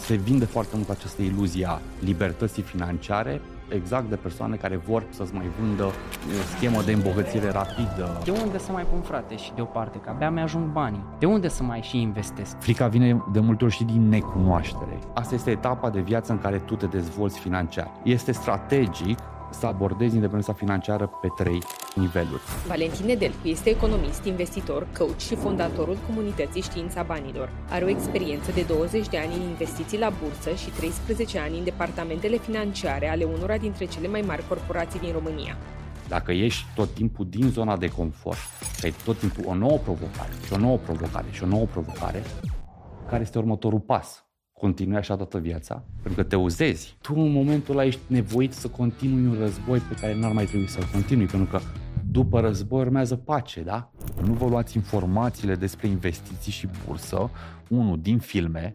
Se vinde foarte mult această iluzie a libertății financiare, exact de persoane care vor să-ți mai vândă o schemă de îmbogățire rapidă. De unde să mai pun, frate, și deoparte, că abia mi-ajung banii? De unde să mai și investesc? Frica vine de multe ori și din necunoaștere. Asta este etapa de viață în care tu te dezvolți financiar. Este strategic să abordezi independența financiară pe 3 niveluri. Valentin Nedelcu este economist, investitor, coach și fondatorul comunității Știința Banilor. Are o experiență de 20 de ani în investiții la bursă și 13 ani în departamentele financiare ale unora dintre cele mai mari corporații din România. Dacă ieși tot timpul din zona de confort, că ai tot timpul o nouă provocare și o nouă provocare și o nouă provocare, care este următorul pas? Continui așa toată viața, pentru că te uzezi. Tu în momentul ăla ești nevoit să continui un război pe care n-ar mai trebui să-l continui, pentru că după război urmează pace, da? Nu vă luați informațiile despre investiții și bursă, unul din filme.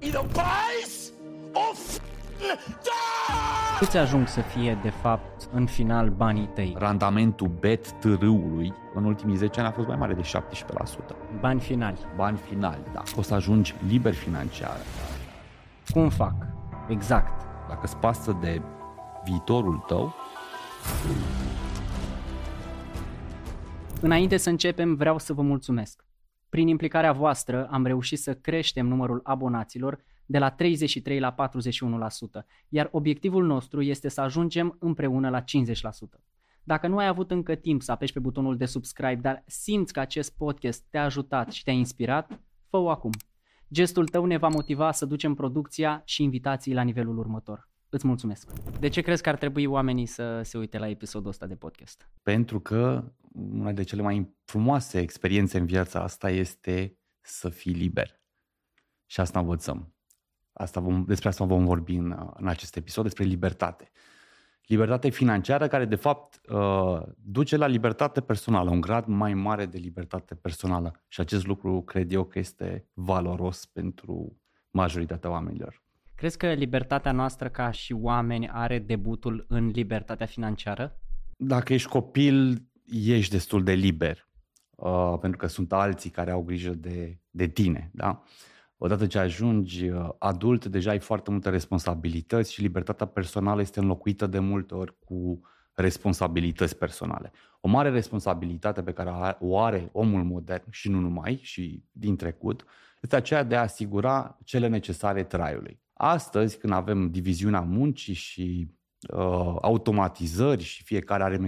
Câți ajung să fie, de fapt, în final, banii tăi? Randamentul bet târâului în ultimii 10 ani a fost mai mare de 17%. Bani finali. Bani finali, da. O să ajungi liber financiar. Cum fac? Exact. Dacă îți pasă de viitorul tău. Înainte să începem, vreau să vă mulțumesc. Prin implicarea voastră am reușit să creștem numărul abonaților de la 33 la 41%, iar obiectivul nostru este să ajungem împreună la 50%. Dacă nu ai avut încă timp să apeși pe butonul de subscribe, dar simți că acest podcast te-a ajutat și te-a inspirat, fă-o acum. Gestul tău ne va motiva să ducem producția și invitații la nivelul următor. Îți mulțumesc. De ce crezi că ar trebui oamenii să se uite la episodul ăsta de podcast? Pentru că una de cele mai frumoase experiențe în viața asta este să fii liber. Și asta învățăm. Despre asta vom vorbi în acest episod, despre libertate. Libertate financiară care de fapt duce la libertate personală, un grad mai mare de libertate personală. Și acest lucru cred eu că este valoros pentru majoritatea oamenilor. Crezi că libertatea noastră ca și oameni are debutul în libertatea financiară? Dacă ești copil, ești destul de liber, pentru că sunt alții care au grijă de tine, da? Odată ce ajungi adult, deja ai foarte multe responsabilități și libertatea personală este înlocuită de multe ori cu responsabilități personale. O mare responsabilitate pe care o are omul modern și nu numai, și din trecut, este aceea de a asigura cele necesare traiului. Astăzi, când avem diviziunea muncii și automatizări și fiecare are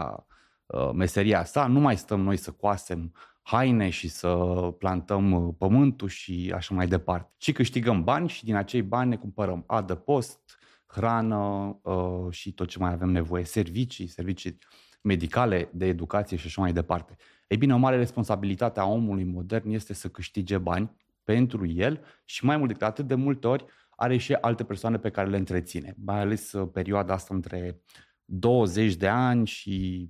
meseria sa, nu mai stăm noi să coasem haine și să plantăm pământul și așa mai departe. Și câștigăm bani și din acei bani ne cumpărăm adăpost, hrană și tot ce mai avem nevoie, servicii medicale, de educație și așa mai departe. Ei bine, o mare responsabilitate a omului modern este să câștige bani pentru el și mai mult decât atât, de multe ori are și alte persoane pe care le întreține. Mai ales perioada asta între 20 de ani și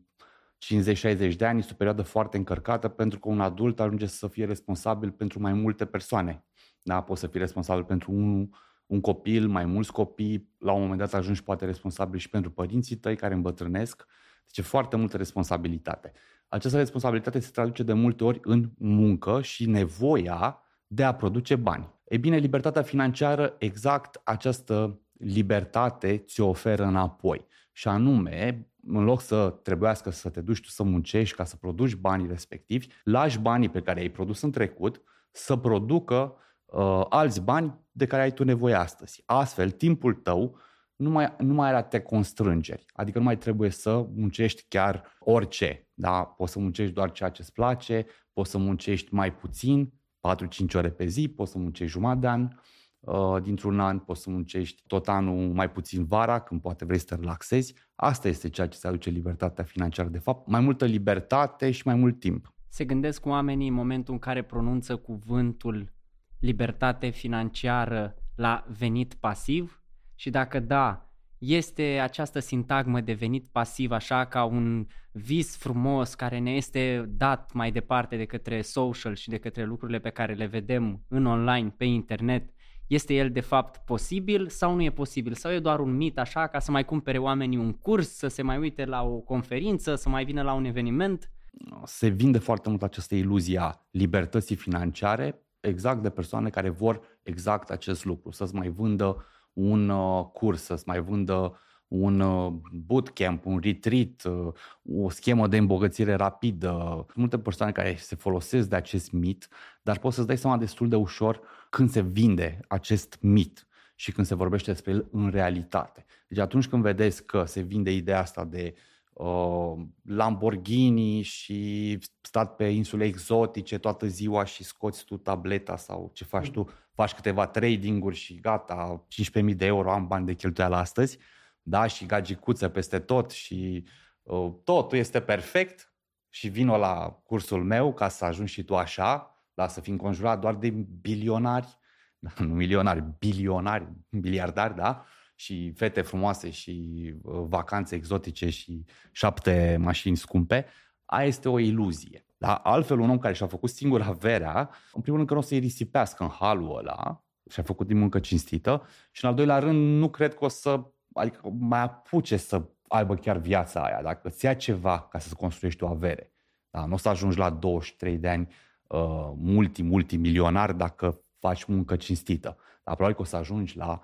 50-60 de ani este o perioadă foarte încărcată pentru că un adult ajunge să fie responsabil pentru mai multe persoane. Da? Poți să fii responsabil pentru un copil, mai mulți copii, la un moment dat ajungi poate responsabil și pentru părinții tăi care îmbătrânesc. Deci e foarte multă responsabilitate. Această responsabilitate se traduce de multe ori în muncă și nevoia de a produce bani. Ei bine, libertatea financiară, exact această libertate ți-o oferă înapoi. Și anume, în loc să trebuiască să te duci tu să muncești ca să produci banii respectivi, lași banii pe care i-ai produs în trecut să producă alți bani de care ai tu nevoie astăzi. Astfel, timpul tău nu mai are atâtea constrângeri. Adică nu mai trebuie să muncești chiar orice. Da? Poți să muncești doar ceea ce îți place, poți să muncești mai puțin, 4-5 ore pe zi, poți să muncești jumătate de an dintr-un an, poți să muncești tot anul mai puțin vara, când poate vrei să te relaxezi. Asta este ceea ce îți aduce libertatea financiară, de fapt. Mai multă libertate și mai mult timp. Se gândesc oamenii în momentul în care pronunță cuvântul libertate financiară la venit pasiv? Și dacă da, este această sintagmă de venit pasiv așa ca un vis frumos care ne este dat mai departe de către social și de către lucrurile pe care le vedem în online, pe internet? Este el de fapt posibil sau nu e posibil? Sau e doar un mit așa ca să mai cumpere oamenii un curs, să se mai uite la o conferință, să mai vină la un eveniment? Se vinde foarte mult această iluzie a libertății financiare, exact de persoane care vor exact acest lucru, să-ți mai vândă un curs, să-ți mai vândă un bootcamp, un retreat, o schemă de îmbogățire rapidă. Multe persoane care se folosesc de acest mit, dar poți să-ți dai seama destul de ușor când se vinde acest mit și când se vorbește despre el în realitate. Deci atunci când vedeți că se vinde ideea asta de Lamborghini și stat pe insule exotice toată ziua și scoți tu tableta sau ce faci tu, faci câteva trading-uri și gata, 15.000 de euro am bani de cheltuială astăzi, da, și gagicuță peste tot și totul este perfect și vino la cursul meu ca să ajungi și tu așa, da, să fii înconjurat doar de bilionari, nu milionari, bilionari, miliardari, da, și fete frumoase și vacanțe exotice și 7 mașini scumpe, aia este o iluzie. Da? Altfel, un om care și-a făcut singur averea, în primul rând că nu o să-i risipească în halul ăla și-a făcut din muncă cinstită și în al doilea rând nu cred că o să mai apuce să aibă chiar viața aia. Dacă îți ia ceva ca să-ți construiești o avere, da? Nu o să ajungi la 23 de ani multimilionar dacă faci muncă cinstită. Dar probabil că o să ajungi la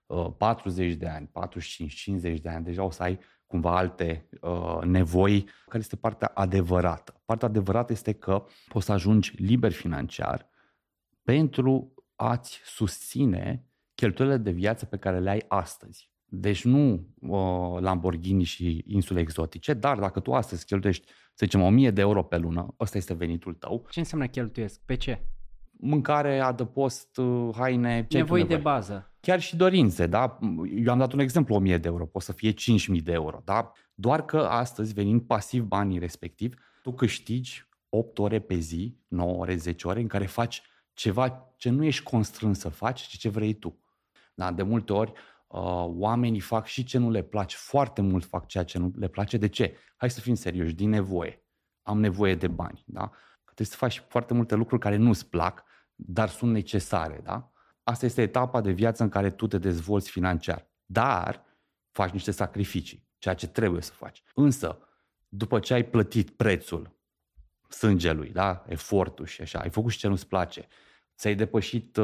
40 de ani, 45, 50 de ani, deja o să ai cumva alte nevoi. Care este partea adevărată? Partea adevărată este că poți să ajungi liber financiar pentru a-ți susține cheltuielile de viață pe care le ai astăzi. Deci nu Lamborghini și insule exotice, dar dacă tu astăzi cheltuiești, să zicem, 1.000 de euro pe lună, ăsta este venitul tău. Ce înseamnă cheltuiesc? Pe ce? Mâncare, adăpost, haine, nevoi de bază. Chiar și dorințe, da? Eu am dat un exemplu, 1.000 de euro, poate să fie 5.000 de euro, da? Doar că astăzi, venind pasiv banii respectiv, tu câștigi 8 ore pe zi, 9 ore, 10 ore, în care faci ceva ce nu ești constrâns să faci, ci ce vrei tu. Da? De multe ori, oamenii fac și ce nu le place, foarte mult fac ceea ce nu le place. De ce? Hai să fim serioși, din nevoie. Am nevoie de bani, da? Trebuie să faci foarte multe lucruri care nu-ți plac, dar sunt necesare, da? Asta este etapa de viață în care tu te dezvolți financiar, dar faci niște sacrificii, ceea ce trebuie să faci. Însă, după ce ai plătit prețul sângelui, da? Efortul și așa, ai făcut și ce nu-ți place, ți-ai depășit,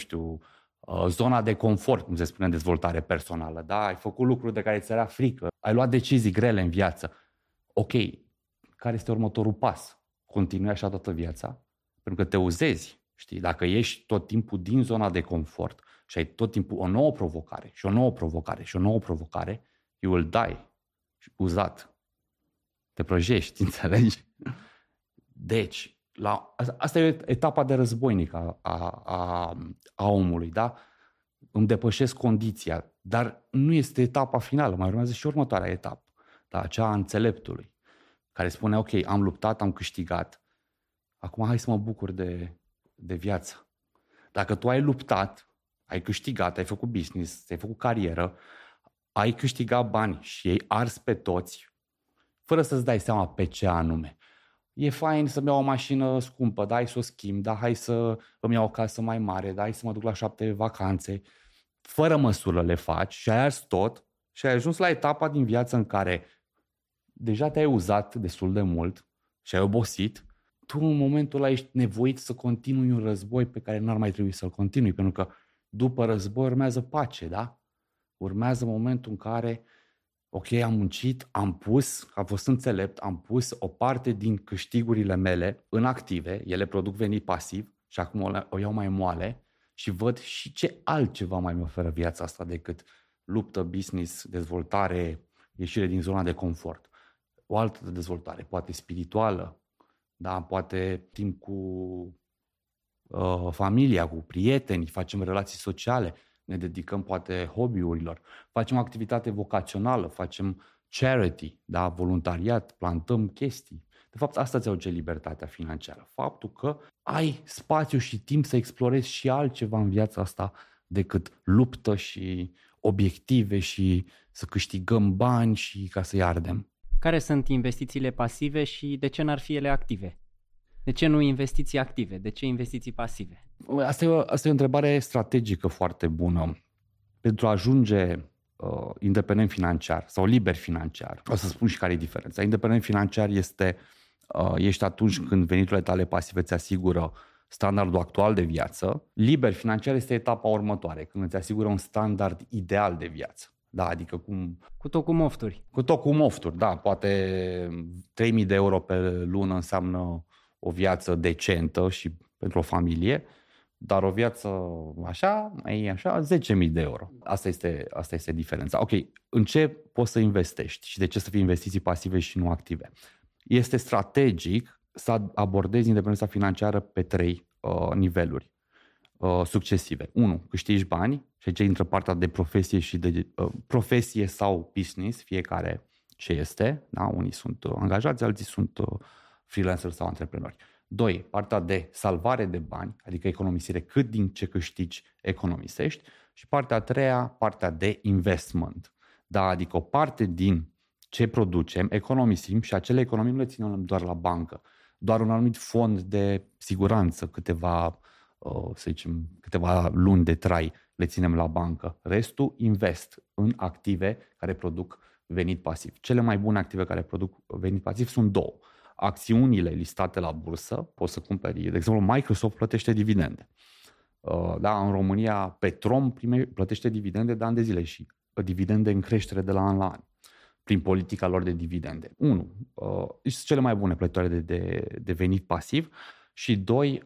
zona de confort, cum se spune în dezvoltare personală, da? Ai făcut lucruri de care ți era frică, ai luat decizii grele în viață. Ok, care este următorul pas? Continui așa toată viața? Pentru că te uzezi, știi? Dacă ești tot timpul din zona de confort și ai tot timpul o nouă provocare și o nouă provocare și o nouă provocare, you will die. Uzat. Te prăjești, înțelegi? Deci, asta e etapa de războinic a omului, da? Îmi depășesc condiția, dar nu este etapa finală, mai urmează și următoarea etapă, da? Aceea a înțeleptului, care spune, ok, am luptat, am câștigat, acum hai să mă bucur de viață. Dacă tu ai luptat, ai câștigat, ai făcut business, ai făcut carieră, ai câștigat bani și ei ars pe toți, fără să-ți dai seama pe ce anume. E fain să-mi iau o mașină scumpă, da, hai să o schimb, da, hai să îmi iau o casă mai mare, da, hai să mă duc la 7 vacanțe. Fără măsură le faci și ai ars tot și ai ajuns la etapa din viață în care deja te-ai uzat destul de mult și ai obosit. Tu în momentul ăla ești nevoit să continui un război pe care n-ar mai trebui să-l continui, pentru că după război urmează pace, da? Urmează momentul în care, ok, am muncit, am pus, a fost înțelept, am pus o parte din câștigurile mele în active, ele produc venit pasiv și acum o iau mai moale și văd și ce altceva mai mi oferă viața asta decât luptă, business, dezvoltare, ieșire din zona de confort. O altă dezvoltare, poate spirituală, da, poate timp cu familia, cu prietenii, facem relații sociale, ne dedicăm poate hobby-urilor, facem activitate vocațională, facem charity, da, voluntariat, plantăm chestii. De fapt, asta ți aduce libertatea financiară. Faptul că ai spațiu și timp să explorezi și altceva în viața asta decât luptă și obiective și să câștigăm bani și ca să-i ardem. Care sunt investițiile pasive și de ce n-ar fi ele active? De ce nu investiții active? De ce investiții pasive? Asta e o întrebare strategică foarte bună. Pentru a ajunge independent financiar sau liber financiar, o să spun și care e diferența. Independent financiar ești atunci când veniturile tale pasive îți asigură standardul actual de viață. Liber financiar este etapa următoare, când îți asigură un standard ideal de viață. Da, adică Cu tot cu mofturi. Cu tot cu mofturi, da. Poate 3.000 de euro pe lună înseamnă o viață decentă și pentru o familie, dar o viață așa, 10.000 de euro. Asta este diferența. Ok, în ce poți să investești și de ce să fie investiții pasive și nu active? Este strategic să abordezi independența financiară pe 3 niveluri succesive. 1. Câștigi bani și aici intră partea de profesie și de profesie sau business, fiecare ce este. Da? Unii sunt angajați, alții sunt freelancer sau antreprenori. 2. Partea de salvare de bani, adică economisire, cât din ce câștigi economisești. Și partea a treia, partea de investment. Da? Adică o parte din ce producem, economisim și acele economii nu le ținem doar la bancă. Doar un anumit fond de siguranță, câteva luni de trai le ținem la bancă. Restul invest în active care produc venit pasiv. Cele mai bune active care produc venit pasiv sunt 2. Acțiunile listate la bursă, poți să cumperi, de exemplu, Microsoft plătește dividende. Da, în România Petrom plătește dividende de ani de zile și dividende în creștere de la an la an prin politica lor de dividende. 1. Sunt cele mai bune plătitoare de venit pasiv și 2.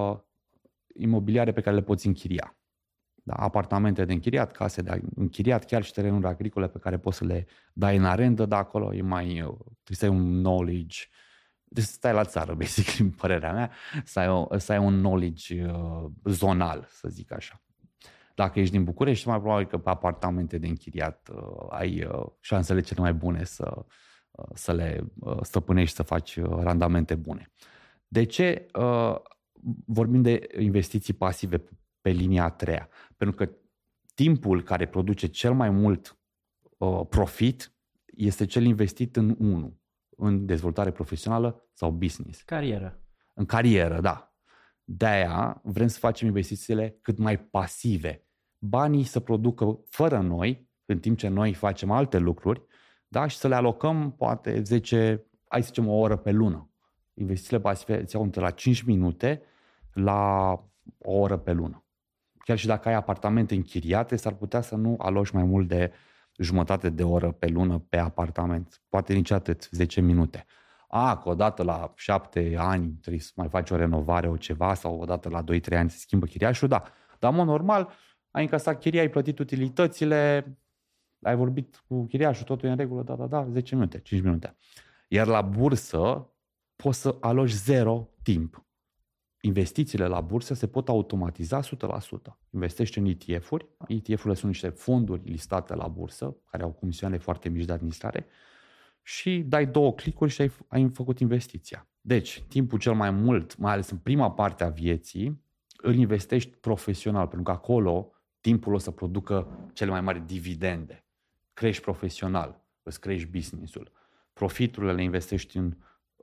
Imobiliare pe care le poți închiria. Da, apartamente de închiriat, case de închiriat, chiar și terenuri agricole pe care poți să le dai în arendă, dar acolo trebuie să ai un knowledge, trebuie să stai la țară, basic, în părerea mea, să ai un knowledge zonal, să zic așa. Dacă ești din București, mai probabil că pe apartamente de închiriat ai șansele cele mai bune să le stăpânești, să faci randamente bune. De ce vorbim de investiții pasive pe linia a treia? Pentru că timpul care produce cel mai mult profit este cel investit în dezvoltare profesională sau business. Carieră. În carieră, da. De-aia vrem să facem investițiile cât mai pasive. Banii să producă fără noi, în timp ce noi facem alte lucruri, da? Și să le alocăm poate 10, o oră pe lună. Investițiile pasive îți iau între la 5 minute la o oră pe lună. Chiar și dacă ai apartamente închiriate, s-ar putea să nu aloci mai mult de jumătate de oră pe lună pe apartament. Poate nici atât, 10 minute. Că odată la 7 ani trebuie să mai faci o renovare, o ceva, sau odată la 2-3 ani se schimbă chiriașul, da. Dar, în mod normal, ai încasat chiria, ai plătit utilitățile, ai vorbit cu chiriașul, totul e în regulă, da, 10 minute, 5 minute. Iar la bursă poți să aloci 0 timp. Investițiile la bursă se pot automatiza 100%. Investești în ETF-uri. ETF-urile sunt niște fonduri listate la bursă, care au comisioane foarte mici de administrare, și dai 2 clicuri și ai făcut investiția. Deci, timpul cel mai mult, mai ales în prima parte a vieții, îl investești profesional, pentru că acolo timpul o să producă cele mai mari dividende. Crești profesional, îți crești business-ul. Profiturile le investești în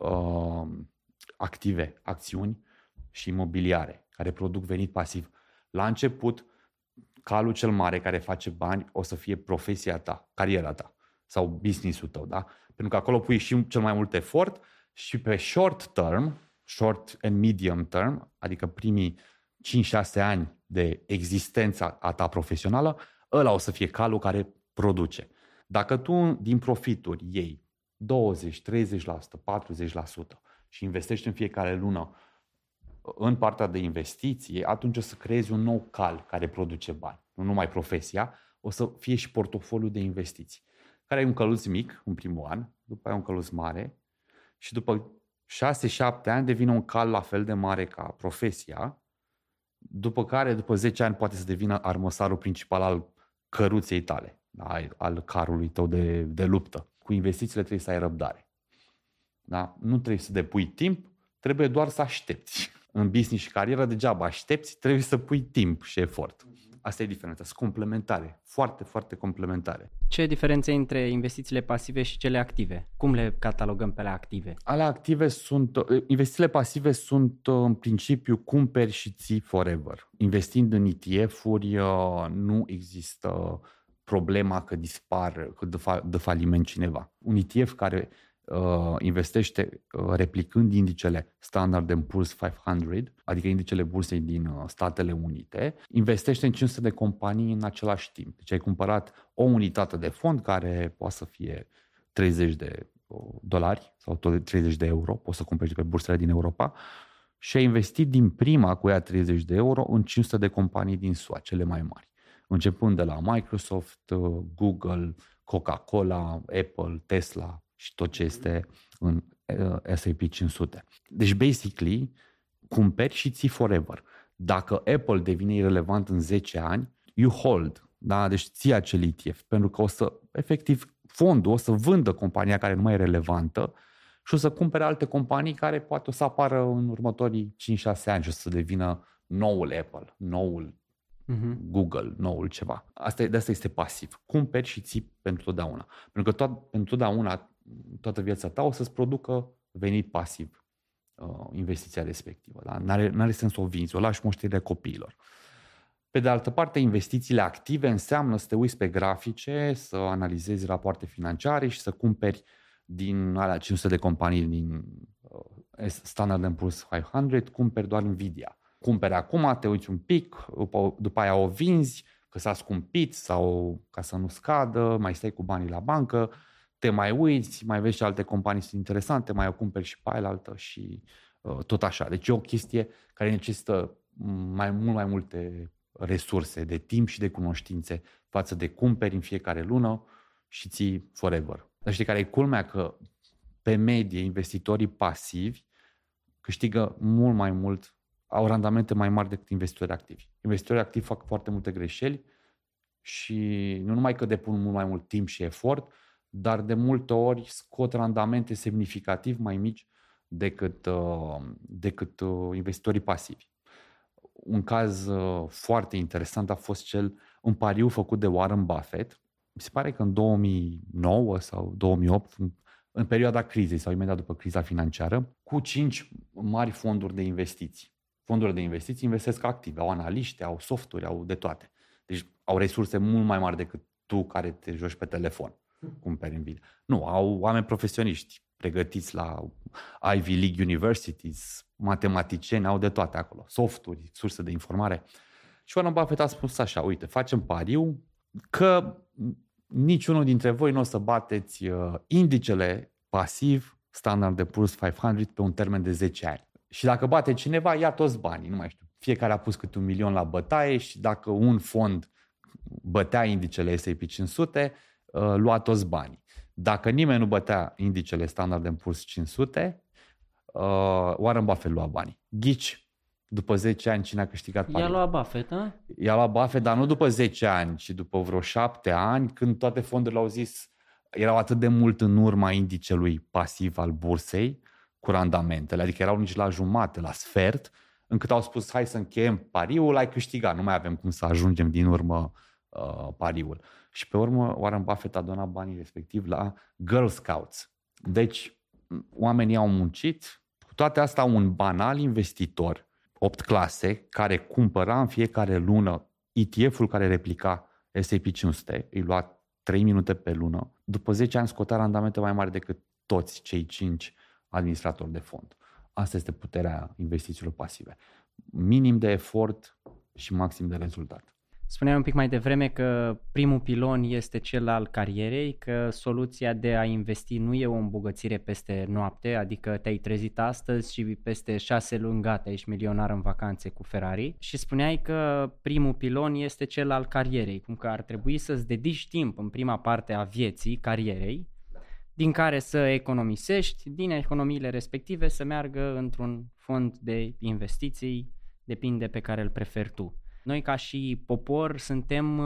active, acțiuni și imobiliare, care produc venit pasiv. La început, calul cel mare care face bani o să fie profesia ta, cariera ta sau business-ul tău, da? Pentru că acolo pui și cel mai mult efort și pe short and medium term, adică primii 5-6 ani de existență a ta profesională, ăla o să fie calul care produce. Dacă tu din profituri iei 20, 30%, 40% și investești în fiecare lună în partea de investiții, atunci o să creezi un nou cal care produce bani. Nu numai profesia, o să fie și portofoliul de investiții. Care ai un căluț mic în primul an, după ai un căluț mare și după 6-7 ani devine un cal la fel de mare ca profesia, după care, după 10 ani, poate să devină armăsarul principal al căruței tale, al carului tău de luptă. Cu investițiile trebuie să ai răbdare. Da? Nu trebuie să depui timp, trebuie doar să aștepți. În business și carieră, degeaba aștepți, trebuie să pui timp și efort. Asta e diferența. Sunt complementare. Foarte, foarte complementare. Ce diferențe între investițiile pasive și cele active? Cum le catalogăm pe ale active? Ale active investițiile pasive sunt în principiu cumperi și ții forever. Investind în ETF-uri nu există problema că dispar, că dă faliment cineva. Un ETF care investește replicând indicele Standard & Poor's 500, adică indicele bursei din Statele Unite, investește în 500 de companii în același timp. Deci ai cumpărat o unitate de fond care poate să fie $30 sau tot €30, poți să cumperi pe bursele din Europa, și ai investit din prima cu ea €30 în 500 de companii din SUA, cele mai mari, începând de la Microsoft, Google, Coca-Cola, Apple, Tesla și tot ce este în S&P 500. Deci, basically, cumperi și ții forever. Dacă Apple devine irelevant în 10 ani, you hold, da? Deci ții acel ETF, pentru că efectiv, fondul o să vândă compania care nu mai e relevantă și o să cumpere alte companii care poate o să apară în următorii 5-6 ani și o să devină noul Apple, noul Google, noul ceva. De asta este pasiv. Cumperi și ții pentru totdeauna. Pentru că pentru totdeauna, toată viața ta o să-ți producă venit pasiv investiția respectivă. Da? N-are sens să o vinzi, o lași moștenire copiilor. Pe de altă parte, investițiile active înseamnă să te uiți pe grafice, să analizezi rapoarte financiare și să cumperi din alea 500 de companii din Standard & Poor's 500, cumperi doar Nvidia. Cumperi acum, te uiți un pic, după aia o vinzi, că s-a scumpit sau ca să nu scadă, mai stai cu banii la bancă, te mai uiți, mai vezi și alte companii sunt interesante, mai o cumperi și pe aia altă și tot așa. Deci e o chestie care necesită mult mai multe resurse de timp și de cunoștințe față de cumperi în fiecare lună și ții forever. Dar știi care e culmea? Că pe medie investitorii pasivi câștigă mult mai mult, au randamente mai mari decât investitorii activi. Investitorii activi fac foarte multe greșeli și nu numai că depun mult mai mult timp și efort, dar de multe ori scot randamente semnificativ mai mici decât investitorii pasivi. Un caz foarte interesant a fost un pariu făcut de Warren Buffett. Mi se pare că în 2009 sau 2008, în perioada crizei sau imediat după criza financiară, cu 5 mari fonduri de investiții. Fondurile de investiții investesc active, au analiști, au softuri, au de toate. Deci au resurse mult mai mari decât tu care te joci pe telefon, cumperi Nvidia. Nu, au oameni profesioniști pregătiți la Ivy League Universities, matematicieni, au de toate acolo, softuri, surse de informare. Și Warren Buffett a spus așa, uite, facem pariu că niciunul dintre voi nu o să bateți indicele pasiv Standard & Poor's 500 pe un termen de 10 ani. Și dacă bate cineva, ia toți banii, nu mai știu. Fiecare a pus câte $1.000.000 la bătaie și dacă un fond bătea indicele S&P 500, lua toți banii. Dacă nimeni nu bătea indicele Standard & Poor's 500, Warren Buffett lua banii. Ghici, după 10 ani cine a câștigat banii? I-a luat Buffett, a? I-a luat Buffett, dar nu după 10 ani, ci după vreo 7 ani, când toate fondurile au zis, erau atât de mult în urma indicelui pasiv al bursei, cu randamentele, adică erau nici la jumate, la sfert, încât au spus, hai să încheiem pariul, ai câștigat, nu mai avem cum să ajungem din urmă pariul. Și pe urmă Warren Buffett a donat banii respectiv la Girl Scouts. Deci oamenii au muncit, cu toate astea un banal investitor, 8 clase, care cumpăra în fiecare lună ETF-ul care replica S&P 500, îi lua 3 minute pe lună, după 10 ani scotea randamente mai mari decât toți cei 5 administratori de fond. Asta este puterea investițiilor pasive. Minim de efort și maxim de rezultat. Spuneai un pic mai devreme că primul pilon este cel al carierei, că soluția de a investi nu e o îmbogățire peste noapte, adică te-ai trezit astăzi și peste 6 luni gata, ești milionar în vacanțe cu Ferrari, și spuneai că primul pilon este cel al carierei, cum că ar trebui să-ți dedici timp în prima parte a vieții, carierei, din care să economisești, din economiile respective să meargă într-un fond de investiții, depinde pe care îl preferi tu. Noi ca și popor suntem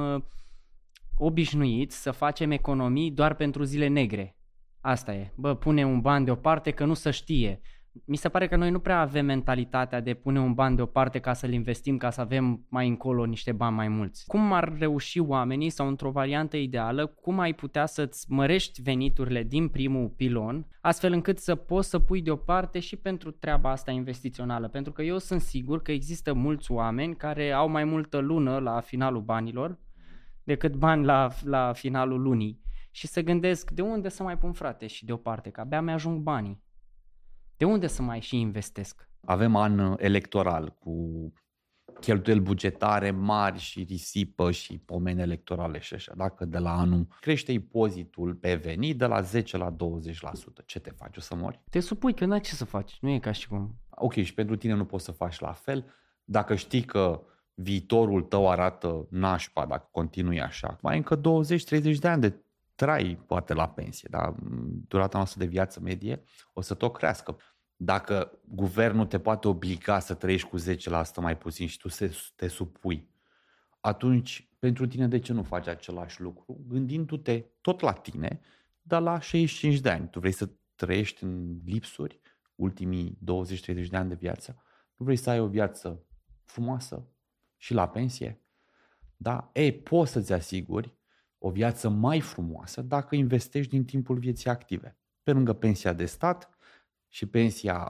obișnuiți să facem economii doar pentru zile negre. Asta e. Pune un ban deoparte că nu se știe. Mi se pare că noi nu prea avem mentalitatea de pune un ban deoparte ca să-l investim, ca să avem mai încolo niște bani mai mulți. Cum ar reuși oamenii, sau într-o variantă ideală, cum ai putea să-ți mărești veniturile din primul pilon, astfel încât să poți să pui deoparte și pentru treaba asta investițională? Pentru că eu sunt sigur că există mulți oameni care au mai multă lună la finalul banilor decât bani la finalul lunii. și se gândesc de unde să mai pun, frate, și deoparte, că abia mi-ajung banii. De unde să mai și investesc? Avem an electoral cu cheltuieli bugetare mari și risipă și pomeni electorale și așa. Dacă de la anul crește impozitul pe venit de la 10 la 20%, ce te faci? O să mori? Te supui că n-ai ce să faci, nu e ca și cum... Ok, și pentru tine nu poți să faci la fel. Dacă știi că viitorul tău arată nașpa dacă continui așa, mai încă 20-30 de ani de trai poate la pensie, dar durata noastră de viață medie o să tot crească. Dacă guvernul te poate obliga să trăiești cu 10% mai puțin și tu te supui, atunci pentru tine de ce nu faci același lucru? Gândindu-te tot la tine, dar la 65 de ani. Tu vrei să trăiești în lipsuri ultimii 20-30 de ani de viață? Nu vrei să ai o viață frumoasă și la pensie? Da? Poți să-ți asiguri o viață mai frumoasă dacă investești din timpul vieții active. Pe lângă pensia de stat și pensia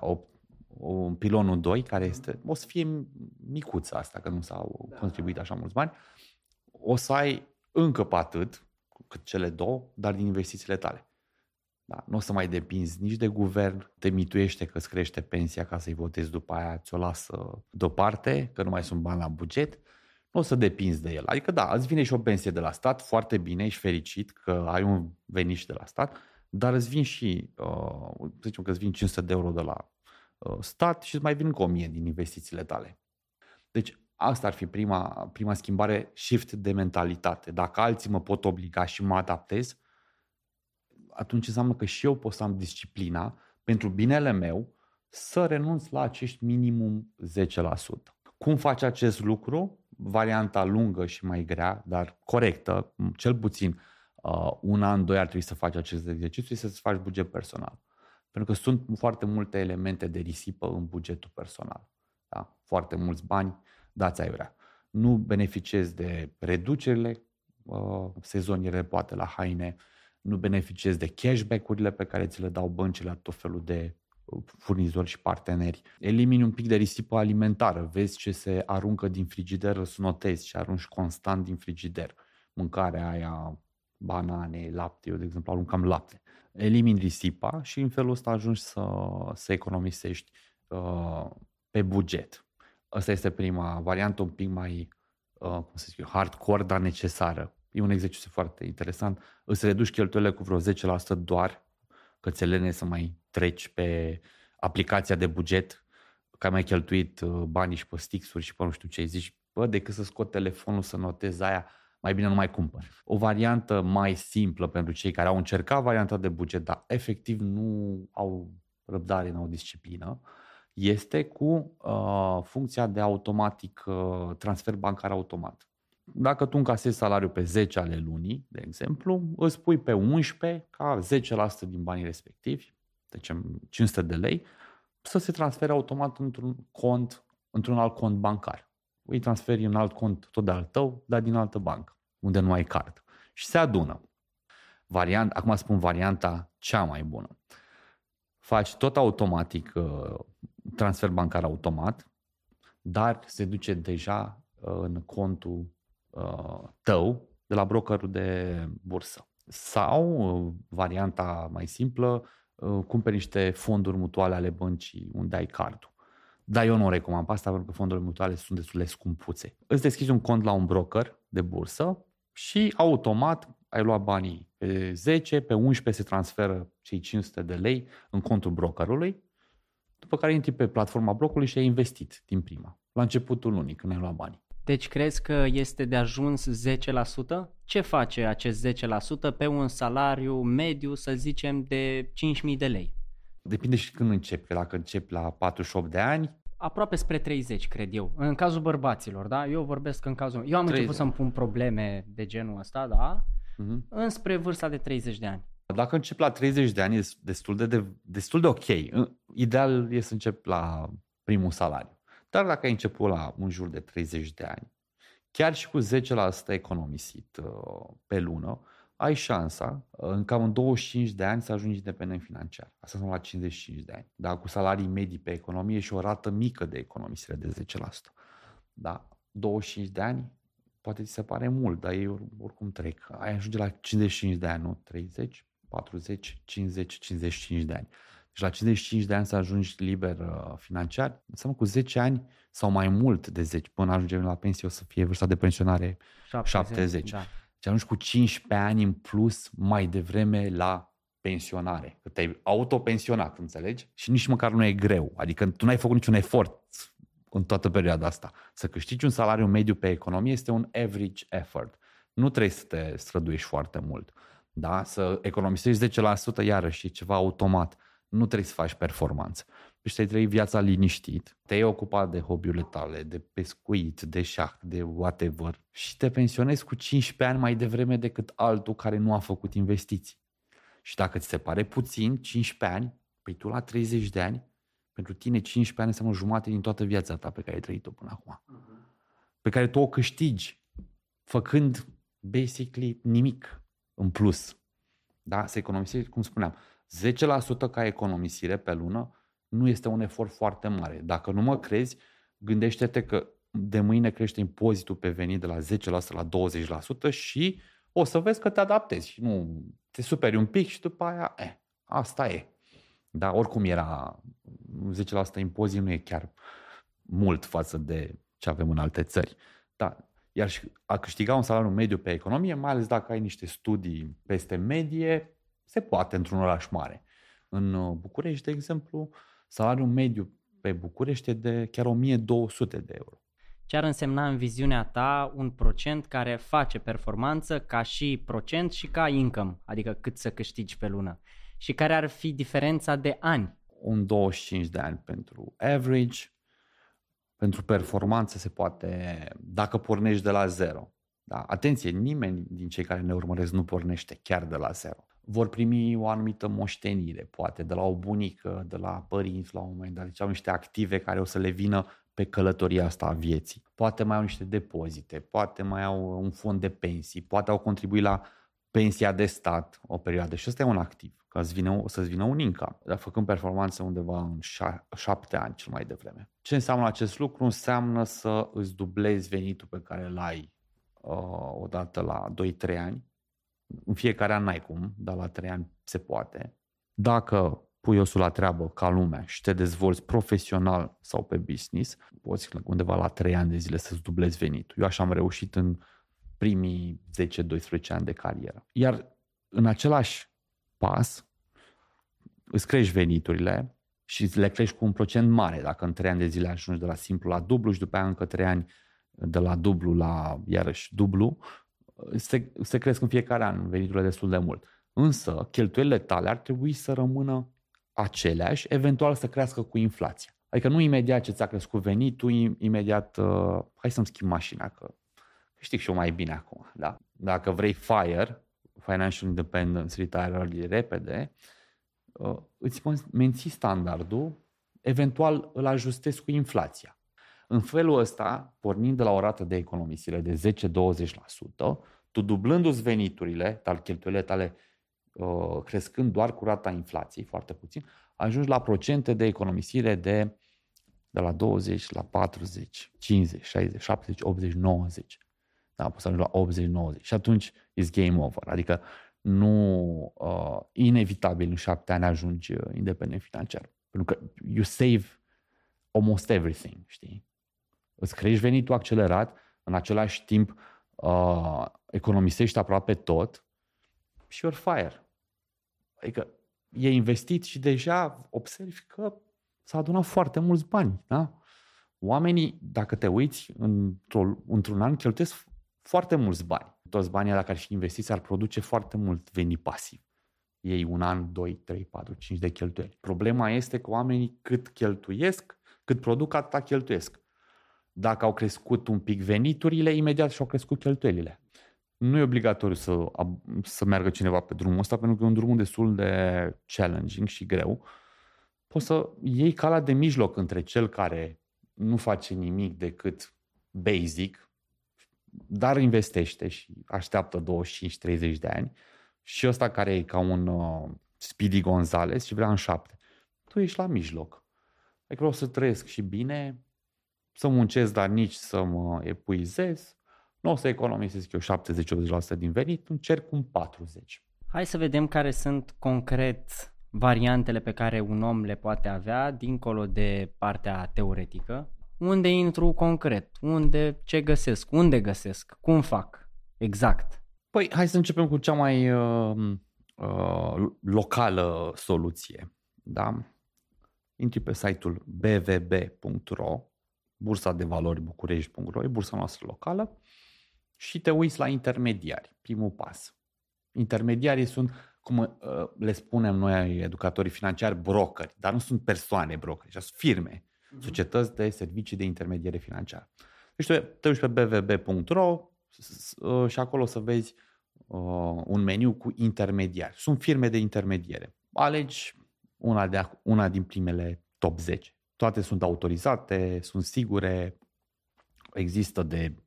pilonul 2, care o să fie micuță asta, că nu s-au contribuit așa mulți bani, o să ai încă pe atât, cât cele două, dar din investițiile tale. Da? Nu o să mai depinzi nici de guvern, te mituiește că îți crește pensia ca să-i votezi după aia, ți-o lasă deoparte, că nu mai sunt bani la buget, nu o să depinzi de el. Adică da, îți vine și o pensie de la stat, foarte bine, ești fericit că ai un venit și de la stat, dar îți vin și, să zicem că îți vin 500 de euro de la stat și îți mai vin încă 1000 din investițiile tale. Deci asta ar fi prima schimbare, shift de mentalitate. Dacă alții mă pot obliga și mă adaptez, atunci înseamnă că și eu pot să am disciplina pentru binele meu să renunț la acești minimum 10%. Cum faci acest lucru? Varianta lungă și mai grea, dar corectă, cel puțin 1 an, 2 ar trebui să faci acest exercițiu, să-ți faci buget personal. Pentru că sunt foarte multe elemente de risipă în bugetul personal. Da? Foarte mulți bani dați aiurea. Nu beneficiezi de reducerile sezoniere, poate la haine, nu beneficiezi de cashback-urile pe care ți le dau băncile la tot felul de furnizori și parteneri. Elimini un pic de risipă alimentară. Vezi ce se aruncă din frigider, îți notezi și arunci constant din frigider. Mâncarea aia, banane, lapte, eu de exemplu aruncam lapte. Elimini risipa și în felul ăsta ajungi să economisești pe buget. Asta este prima variantă, un pic mai hardcore, dar necesară. E un exercițiu foarte interesant. Îți reduci cheltuielile cu vreo 10% doar că ți-e lene să mai treci pe aplicația de buget, că ai mai cheltuit banii și pe stixuri și pe nu știu ce. Zici, decât să scot telefonul să notez aia, mai bine nu mai cumpăr. O variantă mai simplă pentru cei care au încercat varianta de buget, dar efectiv nu au răbdare, nu au disciplină, este cu funcția de automatic transfer bancar automat. Dacă tu încasezi salariul pe 10 ale lunii, de exemplu, îți pui pe 11 ca 10% din banii respectivi, deci 500 de lei, să se transfere automat într-un alt cont bancar. Îi transferi în alt cont tot de al tău, dar din altă bancă, unde nu ai card. Și se adună. Acum spun varianta cea mai bună. Faci tot automatic transfer bancar automat, dar se duce deja în contul tău de la brokerul de bursă. Sau, varianta mai simplă, cumperi niște fonduri mutuale ale băncii unde ai cardul. Dar eu nu o recomand pe asta pentru că fondurile mutuale sunt destul de scumpuțe. Îți deschizi un cont la un broker de bursă și automat ai luat banii pe 10, pe 11 se transferă cei 500 de lei în contul brokerului, după care intri pe platforma brokerului și ai investit din prima, la începutul lunii, când ai luat banii. Deci crezi că este de ajuns 10%? Ce face acest 10% pe un salariu mediu, să zicem, de 5.000 de lei? Depinde și când începi, că dacă începi la 48 de ani... Aproape spre 30, cred eu. În cazul bărbaților, da? Eu vorbesc în cazul... Eu am 30. Început să-mi pun probleme de genul ăsta, da? Înspre vârsta de 30 de ani. Dacă începi la 30 de ani, e destul de ok. Ideal e să începi la primul salariu. Dar dacă ai început la un jur de 30 de ani, chiar și cu 10% economisit pe lună, ai șansa în cam 25 de ani să ajungi independent financiar. Asta sunt la 55 de ani. Dar cu salarii medii pe economie și o rată mică de economisire de 10%. Da, 25 de ani, poate ți se pare mult, dar ei oricum trec. Ai ajunge la 55 de ani, nu? 30, 40, 50, 55 de ani. Deci la 55 de ani să ajungi liber financiar, înseamnă cu 10 ani sau mai mult de 10, până ajungem la pensie o să fie vârsta de pensionare 70. Da. Deci ajungi cu 15 ani în plus mai devreme la pensionare. Că te-ai autopensionat, înțelegi? Și nici măcar nu e greu. Adică tu n-ai făcut niciun efort în toată perioada asta. Să câștigi un salariu mediu pe economie este un average effort. Nu trebuie să te străduiești foarte mult. Da? Să economisești 10% iarăși e ceva automat. Nu trebuie să faci performanță. Deci te-ai trăit viața liniștit, te-ai ocupat de hobby-urile tale, de pescuit, de șah, de whatever și te pensionezi cu 15 ani mai devreme decât altul care nu a făcut investiții. Și dacă ți se pare puțin, 15 ani, păi tu la 30 de ani, pentru tine 15 ani înseamnă jumate din toată viața ta pe care ai trăit-o până acum. Pe care tu o câștigi făcând basically nimic în plus. Da? Să economisești, cum spuneam, 10% ca economisire pe lună nu este un efort foarte mare. Dacă nu mă crezi, gândește-te că de mâine crește impozitul pe venit de la 10% la 20% și o să vezi că te adaptezi. Nu te superi un pic și după aia, asta e. Dar oricum era 10% impozit, nu e chiar mult față de ce avem în alte țări. Da. Iar a câștiga un salariu mediu pe economie, mai ales dacă ai niște studii peste medie, se poate într-un oraș mare. În București, de exemplu, salariul mediu pe București e de chiar 1200 de euro. Ce ar însemna în viziunea ta un procent care face performanță ca și procent și ca income, adică cât să câștigi pe lună? Și care ar fi diferența de ani? Un 25 de ani pentru average, pentru performanță se poate, dacă pornești de la zero. Da? Atenție, nimeni din cei care ne urmăresc nu pornește chiar de la zero. Vor primi o anumită moștenire, poate de la o bunică, de la părinți la un moment dat. Deci au niște active care o să le vină pe călătoria asta a vieții. Poate mai au niște depozite, poate mai au un fond de pensii, poate au contribuit la pensia de stat o perioadă și ăsta e un activ, că o să-ți vină un income, dar făcând performanță undeva în 7 ani cel mai devreme. Ce înseamnă acest lucru? Înseamnă să îți dublezi venitul pe care îl ai odată la 2-3 ani. În fiecare an n-ai cum, dar la 3 ani se poate. Dacă pui osul la treabă ca lumea și te dezvolți profesional sau pe business, poți undeva la 3 ani de zile să-ți dublezi venitul. Eu așa am reușit în primii 10-12 ani de carieră. Iar în același pas îți crești veniturile și le crești cu un procent mare. Dacă în 3 ani de zile ajungi de la simplu la dublu și după aia încă 3 ani de la dublu la iarăși dublu, se cresc în fiecare an veniturile destul de mult. Însă cheltuielile tale ar trebui să rămână aceleași, eventual să crească cu inflația. Adică nu imediat ce ți-a crescut venitul, imediat hai să-mi schimb mașina, că știi și eu mai bine acum. Da? Dacă vrei Financial Independence, Retire Early, repede, îți menții standardul, eventual îl ajustezi cu inflația. În felul ăsta, pornind de la o rată de economisire de 10-20%, tu dublându-ți veniturile, dar cheltuielile tale crescând doar cu rata inflației, foarte puțin, ajungi la procente de economisire de la 20 la 40, 50, 60, 70, 80, 90. Da, poți să ajungi la 80-90 și atunci is game over. Adică nu inevitabil în 7 ani ajungi independent financiar. Pentru că you save almost everything, știi? Îți crești venitul accelerat, în același timp economisești aproape tot și you're fire. Adică e investit și deja observi că s-a adunat foarte mulți bani. Da? Oamenii, dacă te uiți, într-un an cheltuiesc foarte mulți bani. Toți banii la care și investiți ar produce foarte mult venit pasiv. Ei 1 an, 2, 3, 4, 5 de cheltuieli. Problema este că oamenii cât cheltuiesc, cât produc, atâta cheltuiesc. Dacă au crescut un pic veniturile, imediat și-au crescut cheltuielile. Nu e obligatoriu să meargă cineva pe drumul ăsta, pentru că e un drum destul de challenging și greu. Poți să iei calea de mijloc între cel care nu face nimic decât basic, dar investește și așteaptă 25-30 de ani, și ăsta care e ca un Speedy Gonzales și vrea în 7. Tu ești la mijloc. Adică vreau să trăiesc și bine, să muncesc, dar nici să mă epuizez, nu o să economisesc eu 70-80% din venit, încerc un 40%. Hai să vedem care sunt concret variantele pe care un om le poate avea dincolo de partea teoretică. Unde intru concret? Ce găsesc? Unde găsesc? Cum fac? Exact. Păi, hai să începem cu cea mai locală soluție. Da? Intri pe site-ul bvb.ro, Bursa de Valori București.ro, e bursa noastră locală, și te uiți la intermediari, primul pas. Intermediarii sunt, cum le spunem noi educatorii financiari, brokeri, dar nu sunt persoane brokeri, sunt firme, societăți de servicii de intermediere financiară. Deci te uiți pe bvb.ro și acolo o să vezi un meniu cu intermediari. Sunt firme de intermediere. Alegi una din primele top 10. Toate sunt autorizate, sunt sigure, există de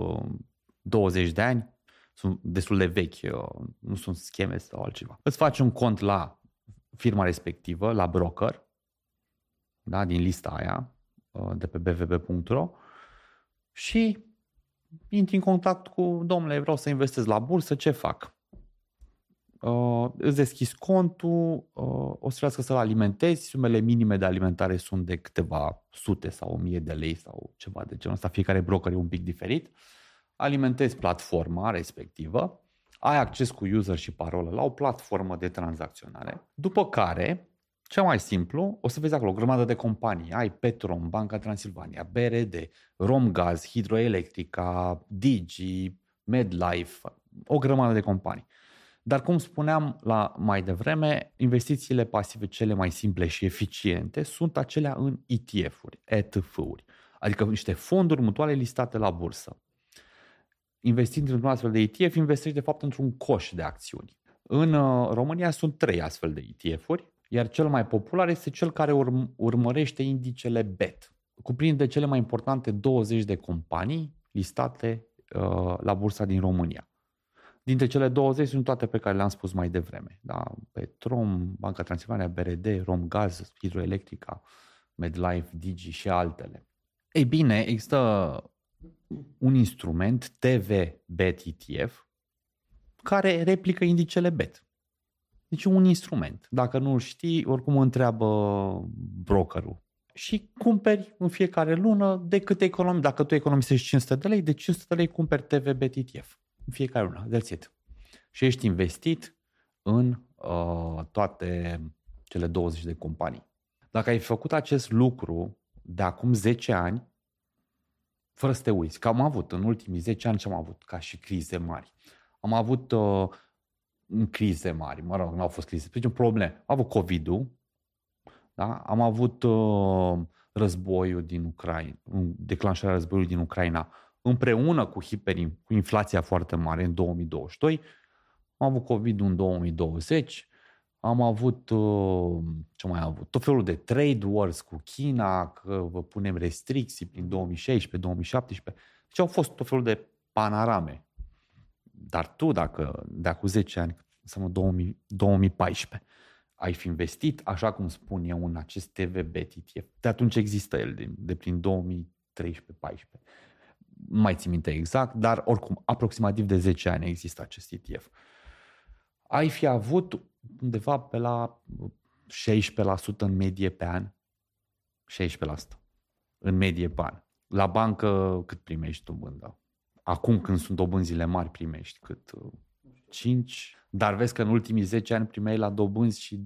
20 de ani, sunt destul de vechi, nu sunt scheme sau altceva. Îți faci un cont la firma respectivă, la broker, da, din lista aia, de pe bvb.ro, și intri în contact cu: domnule, vreau să investez la bursă, ce fac? Îți deschizi contul, o să trebuiască să-l alimentezi, sumele minime de alimentare sunt de câteva sute sau 1000 de lei sau ceva de genul ăsta, fiecare broker e un pic diferit. Alimentezi platforma respectivă, ai acces cu user și parolă la o platformă de tranzacționare, după care, cel mai simplu, o să vezi acolo o grămadă de companii. Ai Petrom, Banca Transilvania, BRD, Romgaz, Hidroelectrica, Digi, MedLife, o grămadă de companii. Dar, cum spuneam mai devreme, investițiile pasive cele mai simple și eficiente sunt acelea în ETF-uri, ETF-uri, adică niște fonduri mutuale listate la bursă. Investind într-un astfel de ETF, investești de fapt într-un coș de acțiuni. În România sunt 3 astfel de ETF-uri, iar cel mai popular este cel care urmărește indicele BET. Cuprinde cele mai importante 20 de companii listate la bursa din România. Dintre cele 20 sunt toate pe care le-am spus mai devreme. Da? Petrom, Banca Transilvania, BRD, Romgaz, Hidroelectrica, MedLife, Digi și altele. Ei bine, există un instrument, TV-BET ETF, care replică indicele BET. Deci un instrument. Dacă nu știi, oricum întreabă brokerul. Și cumperi în fiecare lună de câte economii. Dacă tu economisești 500 de lei, de 500 de lei cumperi TV-BET ETF. În fiecare lună. That's it. Și ești investit în toate cele 20 de companii. Dacă ai făcut acest lucru de acum 10 ani, fără să te uiți, că am avut în ultimii 10 ani, ce am avut ca și crize mari. Am avut crize mari, mă rog, nu au fost crize, deci probleme. Am avut COVID-ul, da? Am avut războiul din Ucraina, declanșarea războiului din Ucraina, împreună cu inflația foarte mare în 2022. Am avut COVID în 2020, am avut, ce mai am avut? Tot felul de trade wars cu China, că vă punem restricții prin 2016-2017. Deci au fost tot felul de panorame. Dar tu, dacă de acum 10 ani, înseamnă 2014, ai fi investit, așa cum spun eu, în acest TV-BET ETF, de atunci există el, de prin 2013-14. Nu mai țin minte exact, dar oricum, aproximativ de 10 ani există acest ETF. Ai fi avut undeva pe la 16% în medie pe an. 16% în medie pe an. La bancă cât primești dobândă? Acum când sunt dobânzile mari primești cât? 5? Dar vezi că în ultimii 10 ani primeai la dobânzi și 2-3%.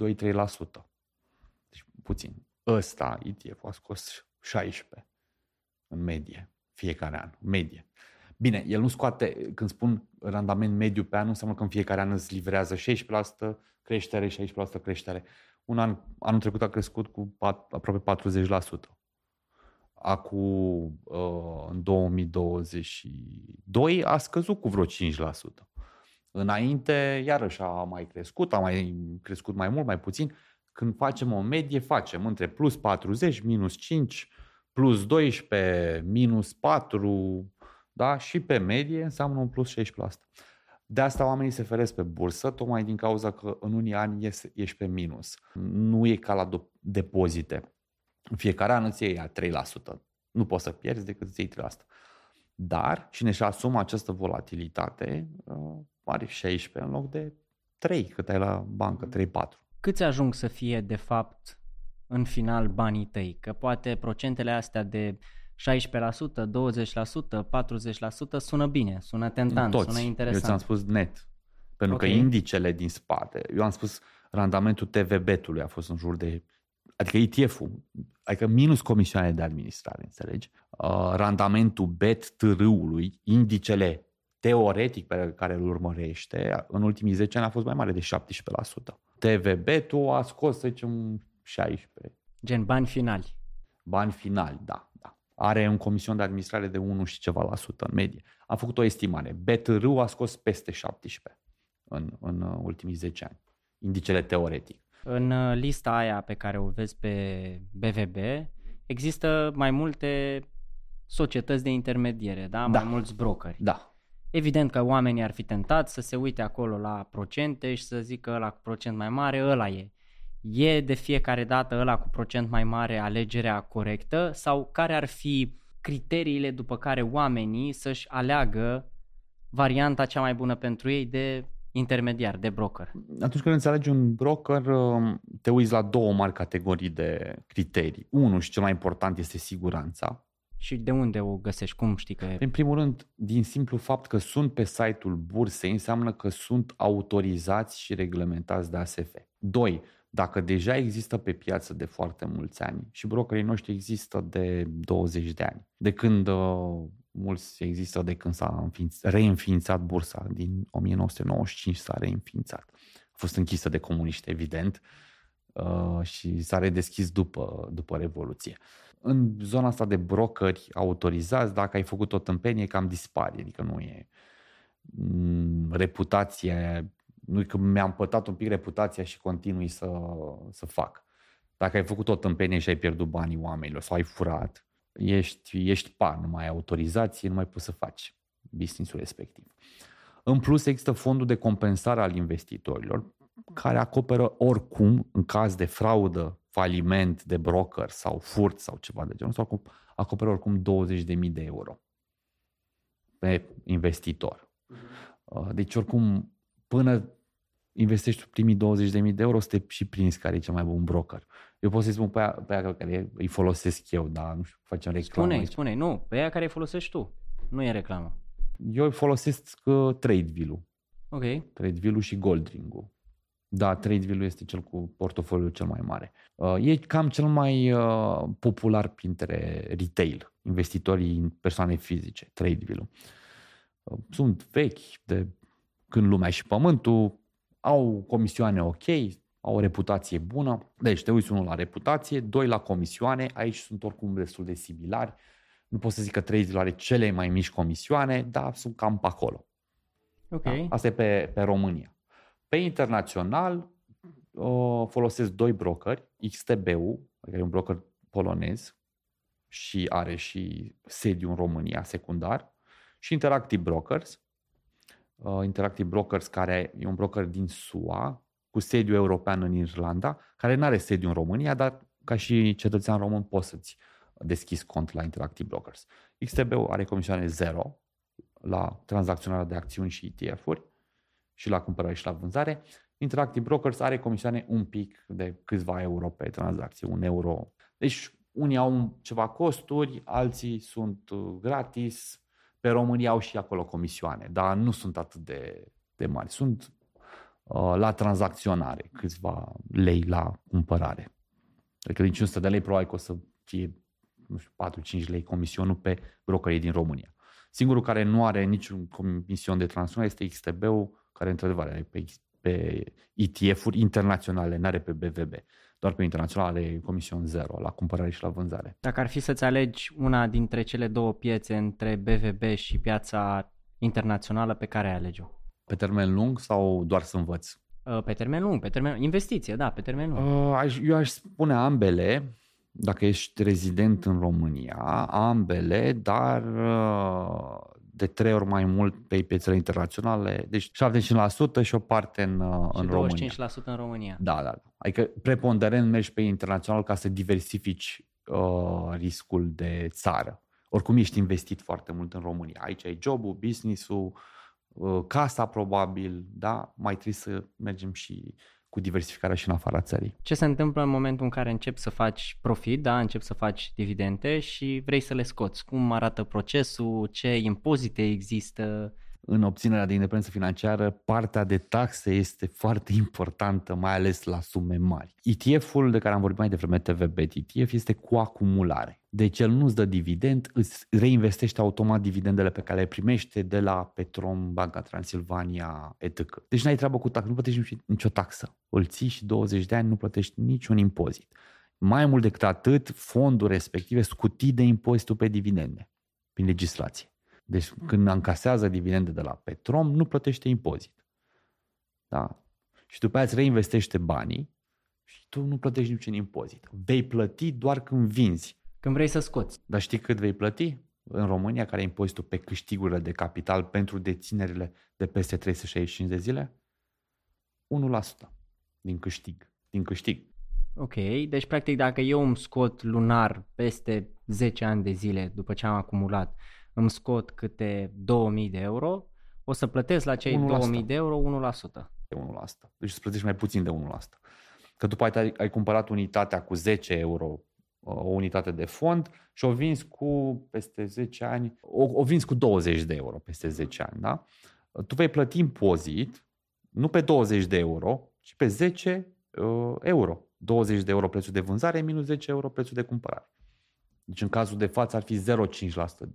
Deci puțin. Ăsta, ETF-ul, a scos 16% în medie. Fiecare an. Medie. Bine, el nu scoate, când spun randament mediu pe an, nu înseamnă că în fiecare an îți livrează 16% creștere, 16% creștere. Anul trecut a crescut cu aproape 40%. Acum, în 2022, a scăzut cu vreo 5%. Înainte, iarăși a mai crescut mai mult, mai puțin. Când facem o medie, facem între plus 40, minus 5, plus 12, minus 4, da? Și pe medie înseamnă un plus 16%. De asta oamenii se feresc pe bursă, tocmai din cauza că în unii ani ești pe minus. Nu e ca la depozite. În fiecare an îți iei 3%. Nu poți să pierzi decât îți iei 3%. Dar cine își asumă această volatilitate are 16 în loc de 3 cât ai la bancă, 3-4. Câți ajung să fie de fapt în final banii tăi? Că poate procentele astea de 16%, 20%, 40% sună bine, sună tentant, sună interesant. Eu ți-am spus net. Pentru că indicele din spate, eu am spus randamentul TV-betului a fost în jur de, adică ETF-ul, adică minus comisioane de administrare, înțelegi? Randamentul bet-târâului, indicele teoretic pe care îl urmărește, în ultimii 10 ani a fost mai mare de 17%. TV-betul a scos, să zicem, 16%. Gen bani finali. Bani finali, da. Are un comision de administrare de 1 și ceva la sută în medie. Am făcut o estimare. BTR a scos peste 17% în ultimii 10 ani. Indicele teoretic. În lista aia pe care o vezi pe BVB există mai multe societăți de intermediere, da? Mai mulți brokeri. Da. Evident că oamenii ar fi tentați să se uite acolo la procente și să zică ăla cu procent mai mare, ăla e. E de fiecare dată ăla cu procent mai mare alegerea corectă sau care ar fi criteriile după care oamenii să-și aleagă varianta cea mai bună pentru ei de intermediar, de broker? Atunci când înțelegi un broker, te uiți la două mari categorii de criterii. Unul și cel mai important este siguranța. Și de unde o găsești? Cum știi că e? În primul rând, din simplu fapt că sunt pe site-ul bursei, înseamnă că sunt autorizați și reglementați de ASF. 2. Dacă deja există pe piață de foarte mulți ani și brokerii noștri există de 20 de ani, de când mulți există de când s-a reînființat bursa, din 1995 s-a reînființat. A fost închisă de comuniști, evident, și s-a redeschis după Revoluție. În zona asta de brokeri autorizați, dacă ai făcut o tâmpenie, cam dispare, adică nu e reputație. Nu că mi-am pătat un pic reputația și continui să fac. Dacă ai făcut o tâmpenie și ai pierdut banii oamenilor sau ai furat, ești par, nu mai ai autorizație, nu mai poți să faci business-ul respectiv. În plus, există fondul de compensare al investitorilor care acoperă oricum, în caz de fraudă, faliment de broker sau furt sau ceva de genul, sau acoperă oricum 20.000 de euro pe investitor. Deci oricum, până investești primii 20.000 de euro, să te și prins care e cel mai bun broker. Eu pot să-i spun pe aia care îi folosesc eu, dar nu știu, facem reclamă. Spune, nu, pe aia care îi folosești tu. Nu e reclamă. Eu îi folosesc TradeView-ul. Ok. TradeView-ul și Goldring-ul. Da, TradeView-ul este cel cu portofoliul cel mai mare. E cam cel mai popular printre retail, investitorii persoane fizice, TradeView-ul. Sunt vechi de când lumea și pământul, au comisioane ok, au o reputație bună. Deci te uiți unul la reputație, 2 la comisioane, aici sunt oricum destul de similari. Nu pot să zic că TradeView are cele mai mici comisioane, dar sunt cam pe acolo. Ok. Da? Asta e pe România. Pe internațional folosesc 2 brokeri, XTB-ul, care e un broker polonez și are și sediu în România, secundar, și Interactive Brokers. Interactive Brokers, care e un broker din SUA, cu sediu european în Irlanda, care nu are sediu în România, dar ca și cetățean român poți să-ți deschizi cont la Interactive Brokers. XTB-ul are comisioane 0 la tranzacționarea de acțiuni și ETF-uri și la cumpărare și la vânzare. Interactive Brokers are comisioane un pic de câțiva euro pe tranzacție, 1 euro. Deci unii au ceva costuri, alții sunt gratis. Pe România au și acolo comisioane, dar nu sunt atât de mari. Sunt la tranzacționare, câțiva lei la cumpărare. Adică din 500 de lei probabil că o să fie, nu știu, 4-5 lei comisionul pe brokerii din România. Singurul care nu are niciun comision de tranzacționare este XTB-ul, care într-adevăr are pe ETF-uri internaționale, nu are pe BVB. Doar pe internațional are comision 0 la cumpărare și la vânzare. Dacă ar fi să-ți alegi una dintre cele două piețe, între BVB și piața internațională, pe care ai alege-o? Pe termen lung sau doar să învăț? Pe termen lung, investiție, da, pe termen lung. Eu aș spune ambele, dacă ești rezident în România, ambele, dar de 3 ori mai mult pe piețele internaționale, deci 75% și o parte în România. 25% în România. Da. Adică preponderent mergi pe internațional ca să diversifici riscul de țară. Oricum ești investit foarte mult în România. Aici ai jobul, business-ul, casa probabil, da? Mai trebuie să mergem și cu diversificarea și în afara țării. Ce se întâmplă în momentul în care începi să faci profit, da? Începi să faci dividende și vrei să le scoți? Cum arată procesul? Ce impozite există? În obținerea de independență financiară, partea de taxe este foarte importantă, mai ales la sume mari. ETF-ul de care am vorbit mai devreme, TVBet ETF, este cu acumulare. Deci el nu-ți dă dividend, îți reinvestește automat dividendele pe care le primește de la Petrom, Banca Transilvania, etc. Deci n-ai treabă cu taxe, nu plătești nicio taxă. Îl ții și 20 de ani nu plătești niciun impozit. Mai mult decât atât, fondul respectiv scutit de impozitul pe dividende, prin legislație. Deci când încasează dividende de la Petrom, nu plătește impozit. Da? Și după aia îți reinvestește banii și tu nu plătești niciun impozit. Vei plăti doar când vinzi. Când vrei să scoți. Dar știi cât vei plăti? În România, care e impozitul pe câștigurile de capital pentru deținerile de peste 365 de zile? 1% din câștig. Ok, deci practic dacă eu îmi scot lunar peste 10 ani de zile după ce am acumulat, îmi scot câte 2000 de euro, o să plătesc la cei 2000 de euro 1%. 1%. Deci îți plătești mai puțin de 1%. Că după aceea ai cumpărat unitatea cu 10 euro, o unitate de fond și o vinzi cu peste 10 ani, o vinzi cu 20 de euro peste 10 ani. Da? Tu vei plăti impozit nu pe 20 de euro, ci pe 10 euro. 20 de euro prețul de vânzare minus 10 euro prețul de cumpărare. Deci în cazul de față ar fi 0,5%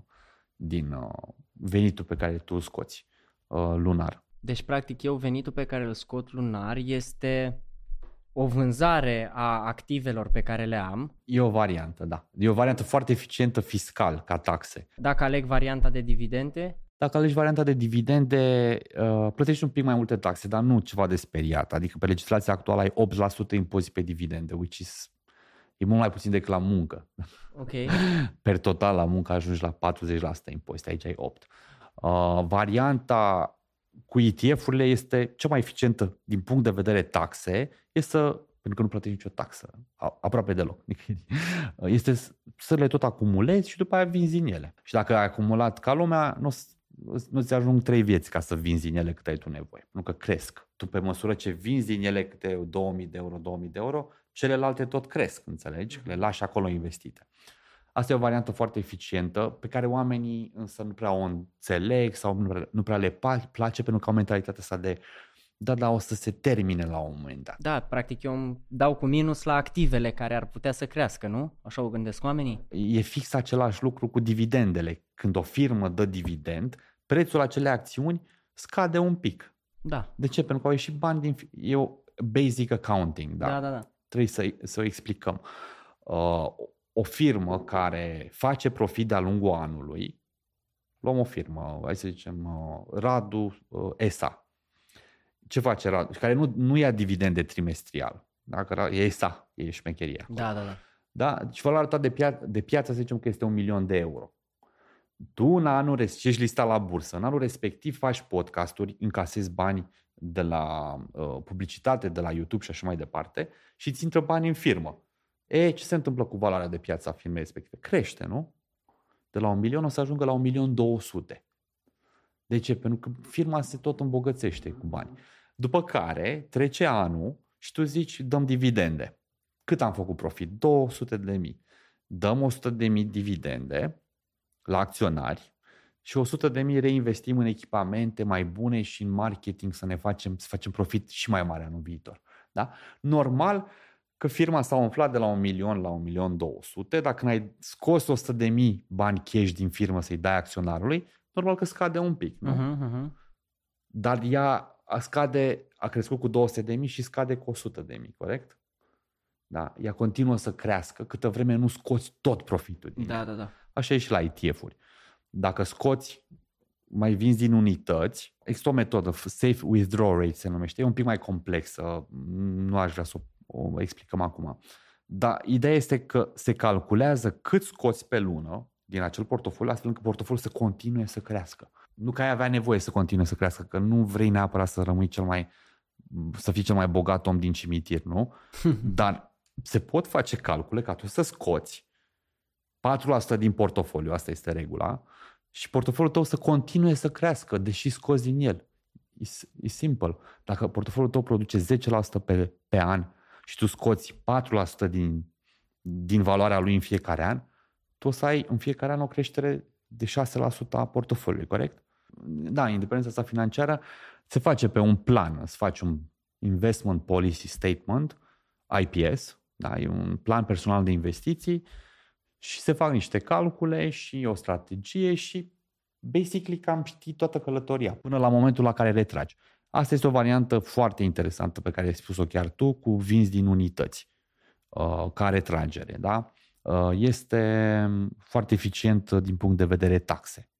din venitul pe care tu îl scoți lunar. Deci practic venitul pe care îl scot lunar este o vânzare a activelor pe care le am. E o variantă, da. E o variantă foarte eficientă fiscal ca taxe. Dacă aleg varianta de dividende? Dacă alegi varianta de dividende, plătești un pic mai multe taxe, dar nu ceva de speriat. Adică pe legislația actuală ai 8% impozit pe dividende, e mult mai puțin decât la muncă. Ok. Per total la muncă ajungi la 40% impozit, aici ai 8%. Varianta cu ETF-urile este cea mai eficientă din punct de vedere taxe, pentru că nu plătești nicio taxă, aproape deloc. Este să le tot acumulezi și după aia vinzi din ele. Și dacă ai acumulat ca lumea, nu-ți ajung 3 vieți ca să vinzi din ele cât ai tu nevoie. Pentru că cresc. Tu pe măsură ce vinzi din ele câte 2000 de euro, celelalte tot cresc, înțelegi? Le lași acolo investite. Asta e o variantă foarte eficientă pe care oamenii însă nu prea o înțeleg sau nu prea le place pentru că au mentalitatea asta de da, o să se termine la un moment dat. Da, practic eu îmi dau cu minus la activele care ar putea să crească, nu? Așa o gândesc oamenii? E fix același lucru cu dividendele. Când o firmă dă dividend, prețul acelei acțiuni scade un pic. Da. De ce? Pentru că au ieșit bani e o basic accounting. Da. Trebuie să o explicăm. O firmă care face profit de-a lungul anului, luăm o firmă, hai să zicem Radu S.A. Ce face Radu? Care nu ia dividende trimestrial. Dacă e ESA, e șmecheria. Da? Deci valoarea ta de piață, să zicem că este 1.000.000 de euro. Tu în anul ești listat la bursă, în anul respectiv faci podcasturi, încasezi bani de la publicitate, de la YouTube și așa mai departe și îți intră bani în firmă. Ce se întâmplă cu valoarea de piață a firmei respective? Crește, nu? De la 1.000.000 o să ajungă la 1.200.000. De ce? Pentru că firma se tot îmbogățește cu bani. După care trece anul și tu zici, dăm dividende. Cât am făcut profit? 200.000. Dăm 100.000 dividende la acționari și 100.000 reinvestim în echipamente mai bune și în marketing să facem profit și mai mare anul viitor. Da? Normal că firma s-a umflat de la 1.000.000 la 1.200.000, dacă n-ai scos 100.000 bani cash din firmă să-i dai acționarului, normal că scade un pic, nu? Dar ea a crescut cu 200.000 și scade cu 100.000, corect? Da, ea continuă să crească câtă vreme nu scoți tot profitul din ea. Da. Așa e și la ETF-uri. Dacă scoți, mai vinzi din unități, există o metodă, Safe Withdrawal Rate se numește, e un pic mai complexă, nu aș vrea să o explicăm acum. Dar ideea este că se calculează cât scoți pe lună din acel portofoliu, astfel încât portofoliul să continue să crească. Nu că ai avea nevoie să continue să crească, că nu vrei neapărat să rămâi să fii cel mai bogat om din cimitir, nu? Dar se pot face calcule ca tu să scoți 4% din portofoliu, asta este regula, și portofoliul tău să continue să crească, deși scoți din el. E simplu. Dacă portofoliul tău produce 10% pe an și tu scoți 4% din valoarea lui în fiecare an, tu o să ai în fiecare an o creștere de 6% a portofoliului, corect? Da, independența asta financiară se face pe un plan. Îți faci un Investment Policy Statement, IPS, da? E un plan personal de investiții și se fac niște calcule și o strategie și basically cam știi toată călătoria până la momentul la care retragi. Asta este o variantă foarte interesantă pe care ai spus-o chiar tu, cu vinzi din unități ca retragere. Da? Este foarte eficient din punct de vedere taxe.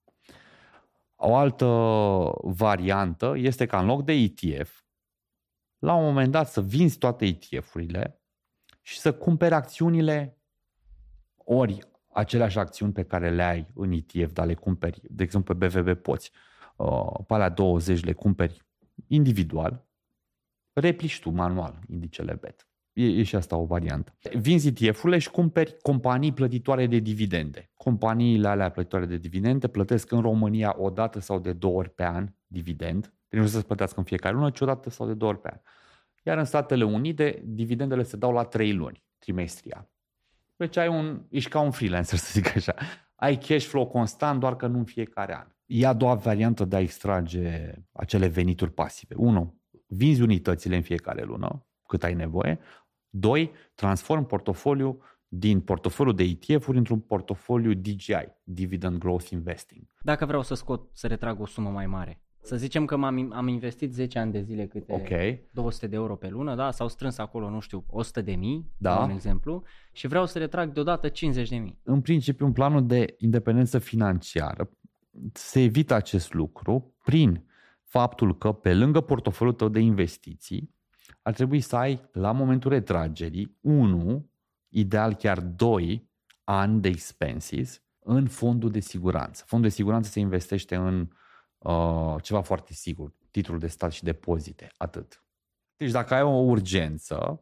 O altă variantă este ca în loc de ETF, la un moment dat să vinzi toate ETF-urile și să cumperi acțiunile ori aceleași acțiuni pe care le ai în ETF, dar le cumperi, de exemplu pe BVB poți, pe alea 20 le cumperi individual, replici tu manual indicele BET. E și asta o variantă. Vinzi ETF-urile și cumperi companii plătitoare de dividende. Companiile alea plătitoare de dividende plătesc în România o dată sau de 2 ori pe an dividend. Deci nu să se plătească în fiecare lună, ci o dată sau de 2 ori pe an. Iar în Statele Unite, dividendele se dau la 3 luni, trimestrial. Deci ești ca un freelancer, să zic așa. Ai cash flow constant, doar că nu în fiecare an. E a doua variantă de a extrage acele venituri pasive. 1. Vinzi unitățile în fiecare lună, cât ai nevoie. 2. Transform portofoliu din portofoliul de ETF-uri într-un portofoliu DGI, Dividend Growth Investing. Dacă vreau să retrag o sumă mai mare, să zicem că am investit 10 ani de zile câte 200 de euro pe lună, da? S-au strâns acolo, nu știu, 100.000, da, un exemplu, și vreau să retrag deodată 50.000. În principiu, în planul de independență financiară se evită acest lucru prin faptul că pe lângă portofoliul tău de investiții ar trebui să ai la momentul retragerii 1, ideal chiar 2 ani de expenses în fondul de siguranță. Fondul de siguranță se investește în ceva foarte sigur, titluri de stat și depozite, atât. Deci dacă ai o urgență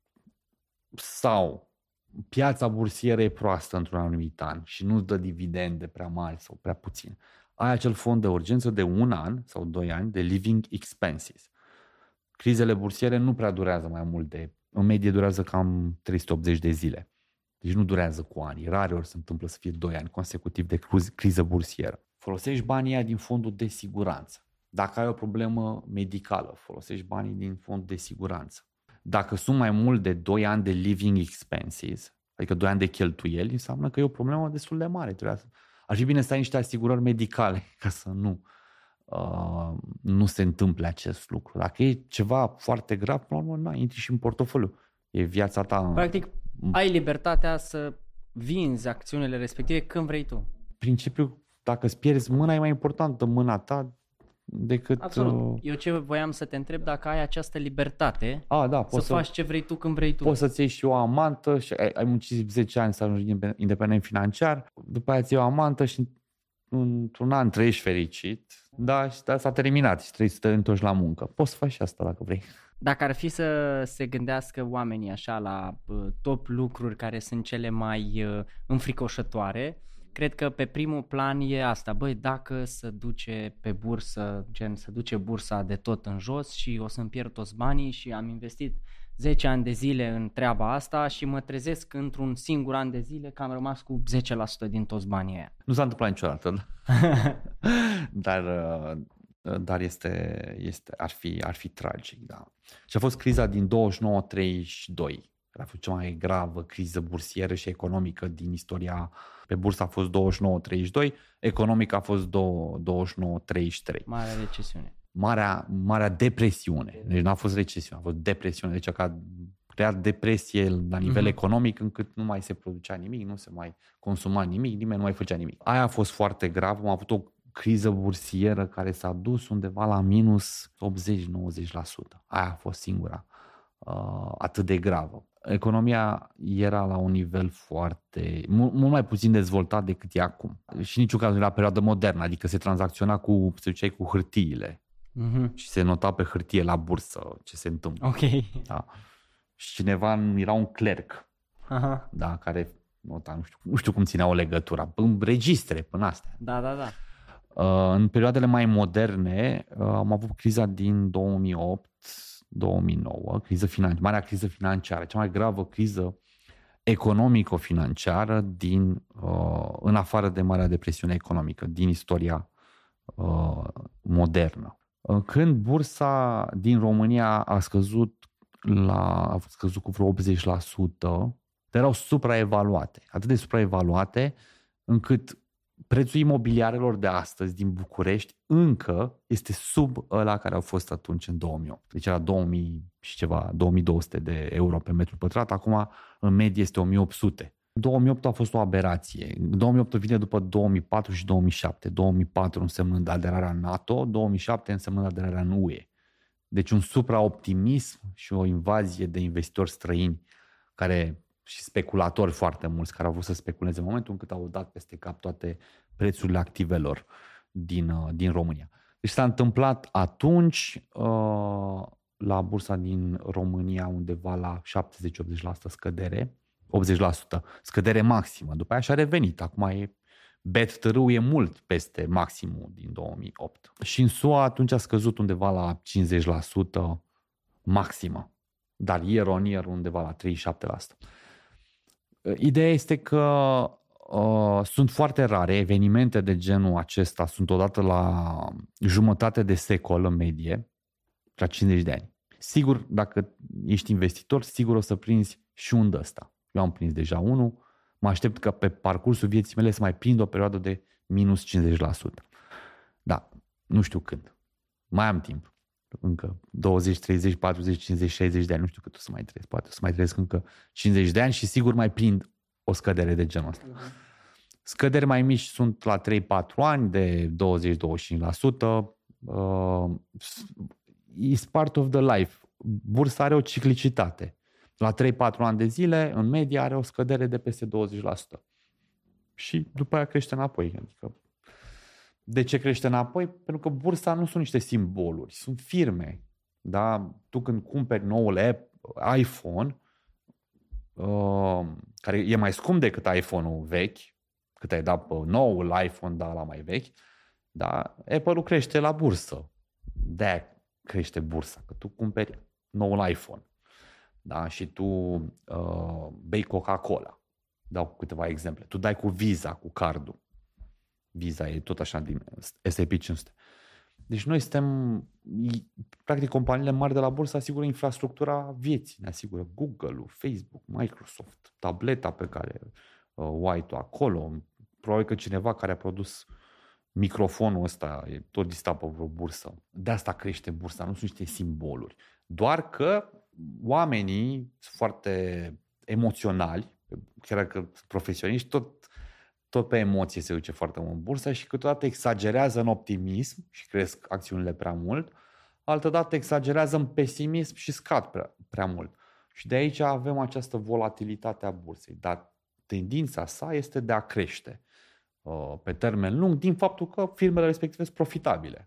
sau piața bursieră e proastă într-un anumit an și nu-ți dă dividende prea mari sau prea puțin, ai acel fond de urgență de 1 an sau 2 ani de living expenses. Crizele bursiere nu prea durează mai mult în medie durează cam 380 de zile. Deci nu durează cu ani. Rare ori se întâmplă să fie 2 ani consecutiv de criză bursieră. Folosești banii din fondul de siguranță. Dacă ai o problemă medicală, folosești banii din fondul de siguranță. Dacă sunt mai mult de 2 ani de living expenses, adică 2 ani de cheltuieli, înseamnă că e o problemă destul de mare. Ar fi bine să ai niște asigurări medicale ca să nu se întâmple acest lucru. Dacă e ceva foarte grav, până la urmă, intri și în portofoliu. E viața ta. Practic, ai libertatea să vinzi acțiunile respective când vrei tu. Principiul, dacă îți pierzi mâna, e mai importantă mâna ta decât... Absolut. Eu ce voiam să te întreb, dacă ai această libertate să faci ce vrei tu când vrei tu. Poți să-ți iei și o amantă și ai muncit 10 ani să ajungi independent financiar, după aia ți iei o amantă și într-un an trăiești fericit, da, și s-a terminat și trebuie să te întorci la muncă. Poți să faci și asta dacă vrei. Dacă ar fi să se gândească oamenii așa la top lucruri care sunt cele mai înfricoșătoare, cred că pe primul plan e asta. Băi, dacă se duce pe bursă, se duce bursa de tot în jos și o să-mi pierd toți banii și am investit 10 ani de zile în treaba asta și mă trezesc într-un singur an de zile că am rămas cu 10% din toți banii aia. Nu s-a întâmplat niciodată, dar ar fi tragic, da. Și a fost criza din 29-32. A fost cea mai gravă criză bursieră și economică din istoria. Pe bursă a fost 29-32, economică a fost 29-33. Marea recesiune. Marea depresiune. Deci n-a fost recesiune, a fost depresiune. Deci a creat depresie la nivel economic încât nu mai se producea nimic, nu se mai consuma nimic, nimeni nu mai făcea nimic. Aia a fost foarte grav. Am avut o criză bursieră care s-a dus undeva la minus 80-90%. Aia a fost singura atât de gravă. Economia era la un nivel mult mai puțin dezvoltat decât e acum. Și niciun caz nu era perioadă modernă, adică se tranzacționa cu hârtiile. Și se nota pe hârtie la bursă ce se întâmplă. Ok. Da. Și cineva era un clerc, da, care nota, nu știu cum țineau legătura, în registre până astea. Da. În perioadele mai moderne am avut criza din 2008-2009, marea criză financiară, cea mai gravă criză economico-financiară în afară de Marea Depresiune economică, din istoria modernă. Când bursa din România a scăzut cu vreo 80%, erau supraevaluate, atât de supraevaluate încât prețul imobiliarelor de astăzi din București încă este sub ăla care au fost atunci în 2008. Deci era 2000 și ceva, 2200 de euro pe metru pătrat, acum în medie este 1800. 2008 a fost o aberație. 2008 vine după 2004 și 2007. 2004 însemnând aderarea în NATO, 2007 însemnând aderarea în UE. Deci un supraoptimism și o invazie de investitori străini și speculatori foarte mulți care au vrut să speculeze în momentul în cât au dat peste cap toate prețurile activelor din România. Deci s-a întâmplat atunci la bursa din România undeva la 70-80% scădere, 80% scădere maximă. După aia și-a revenit. Acum bet târâu e mult peste maximul din 2008. Și în SUA atunci a scăzut undeva la 50% maximă. Dar year on year undeva la 37%. Ideea este că sunt foarte rare evenimente de genul acesta, sunt odată la jumătate de secol în medie, la 50 de ani. Sigur, dacă ești investitor, sigur o să prinzi și un de ăsta. Eu am prins deja unul, mă aștept că pe parcursul vieții mele să mai prind o perioadă de minus 50%. Da, nu știu când. Mai am timp. Încă 20, 30, 40, 50, 60 de ani, nu știu cât o să mai trăiesc, poate o să mai trăiesc încă 50 de ani și sigur mai prind o scădere de genul ăsta. Scăderi mai mici sunt la 3-4 ani de 20-25%. It's part of the life. Bursa are o ciclicitate. La 3-4 ani de zile, în medie, are o scădere de peste 20%. Și după aia crește înapoi. Adică, de ce crește înapoi? Pentru că bursa nu sunt niște simboluri, sunt firme. Da? Tu când cumperi noul iPhone, care e mai scump decât iPhone-ul vechi, cât ai dat pe noul iPhone, dar la mai vechi, da? Apple-ul crește la bursă. De-aia crește bursa, că tu cumperi noul iPhone. Da? Și tu bei Coca-Cola. Dau câteva exemple. Tu dai cu Visa, cu cardul. Visa e tot așa din S&P 500. Deci noi suntem, practic, companiile mari de la bursă asigură infrastructura vieții. Ne asigură Google-ul, Facebook, Microsoft, tableta pe care o ai tu acolo. Probabil că cineva care a produs microfonul ăsta e tot listat pe vreo bursă. De asta crește bursa, nu sunt niște simboluri. Doar că oamenii sunt foarte emoționali, chiar că sunt profesioniști, tot pe emoție se duce foarte mult în bursă și câteodată exagerează în optimism și cresc acțiunile prea mult, altădată exagerează în pesimism și scad prea mult. Și de aici avem această volatilitate a bursei. Dar tendința sa este de a crește pe termen lung din faptul că firmele respective sunt profitabile.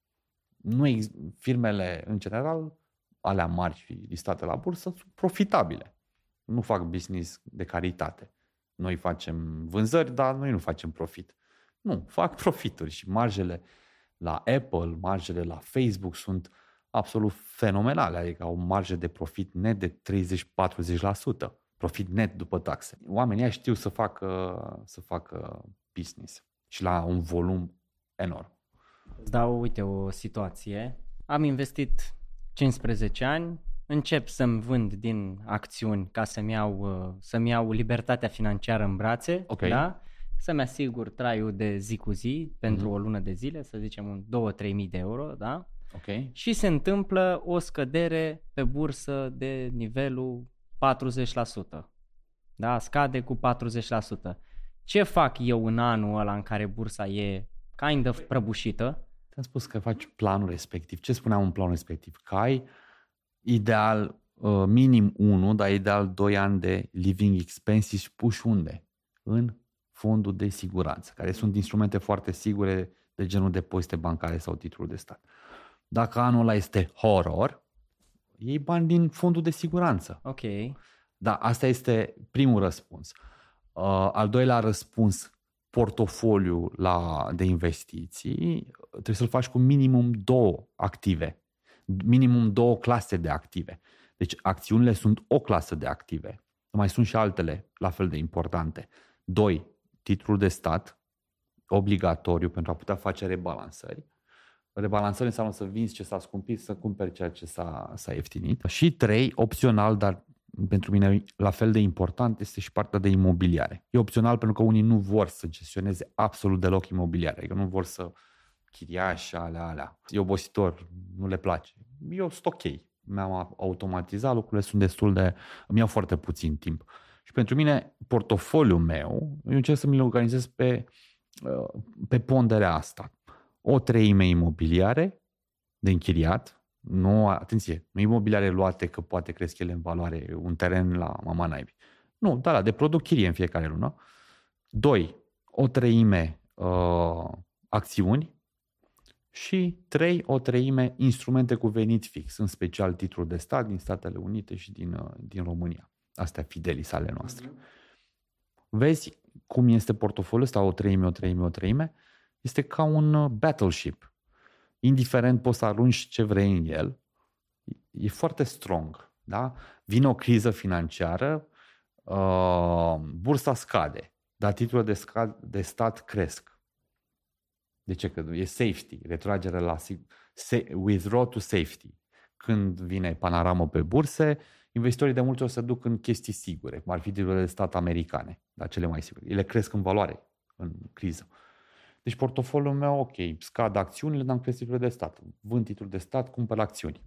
Firmele, în general, alea mari și listate la bursă, sunt profitabile. Nu fac business de caritate. Noi facem vânzări, dar noi nu facem profit. Nu, fac profituri și marjele la Apple, marjele la Facebook sunt absolut fenomenale, adică au marje de profit net de 30-40%, profit net după taxe. Oamenii ăia știu să facă business și la un volum enorm. Îți dau, uite, o situație. Am investit 15 ani, încep să-mi vând din acțiuni ca să-mi iau libertatea financiară în brațe, okay. Da? Să-mi asigur traiul de zi cu zi pentru o lună de zile, să zicem 2-3 mii de euro, da? Okay. Și se întâmplă o scădere pe bursă de nivelul 40%. Da? Scade cu 40%. Ce fac eu în anul ăla în care bursa e kind of prăbușită? Te-am spus că faci planul respectiv. Ce spuneam în planul respectiv? Că ai ideal minim 1, dar ideal 2 ani de living expenses și puși unde? În fondul de siguranță, care sunt instrumente foarte sigure de genul depozite bancare sau titluri de stat. Dacă anul ăla este horror, iei bani din fondul de siguranță. Ok. Da, asta este primul răspuns. Al doilea răspuns, portofoliu de investiții, trebuie să-l faci cu minimum 2 active, minimum 2 clase de active. Deci acțiunile sunt o clasă de active. Mai sunt și altele la fel de importante. 2. Titlul de stat, obligatoriu pentru a putea face rebalansări. Rebalansări înseamnă să vinzi ce s-a scumpit, să cumperi ceea ce s-a ieftinit. Și 3. Opțional, dar pentru mine la fel de important, este și partea de imobiliare. E opțional pentru că unii nu vor să gestioneze absolut deloc imobiliare. Adică nu vor să chiriași alea. E obositor, nu le place. Eu sunt ok. Mi-am automatizat, lucrurile sunt destul de... îmi iau foarte puțin timp. Și pentru mine, portofoliul meu, eu încerc să mi-l organizez pe ponderea asta. 1/3 imobiliare de închiriat, nu, atenție, nu imobiliare luate că poate cresc ele în valoare, un teren la mama naibii. Nu, da, de produc chirie în fiecare lună. 2. 1/3 acțiuni și 3. 1/3 instrumente cu venit fix, în special titluri de stat din Statele Unite și din România. Astea fidelis ale noastre. Vezi cum este portofoliul ăsta, 1/3, este ca un battleship. Indiferent poți să arunci ce vrei în el, e foarte strong. Da? Vine o criză financiară, bursa scade, dar titlurile de stat cresc. De ce? Că e safety, retragere la withdraw to safety. Când vine panoramă pe burse, investitorii de multe ori se duc în chestii sigure, cum ar fi titlurile de stat americane, dar cele mai sigure. Ele cresc în valoare în criză. Deci portofoliul meu, ok, scad acțiunile, dar am cresc titlurile de stat. Vând titluri de stat, cumpăr acțiuni.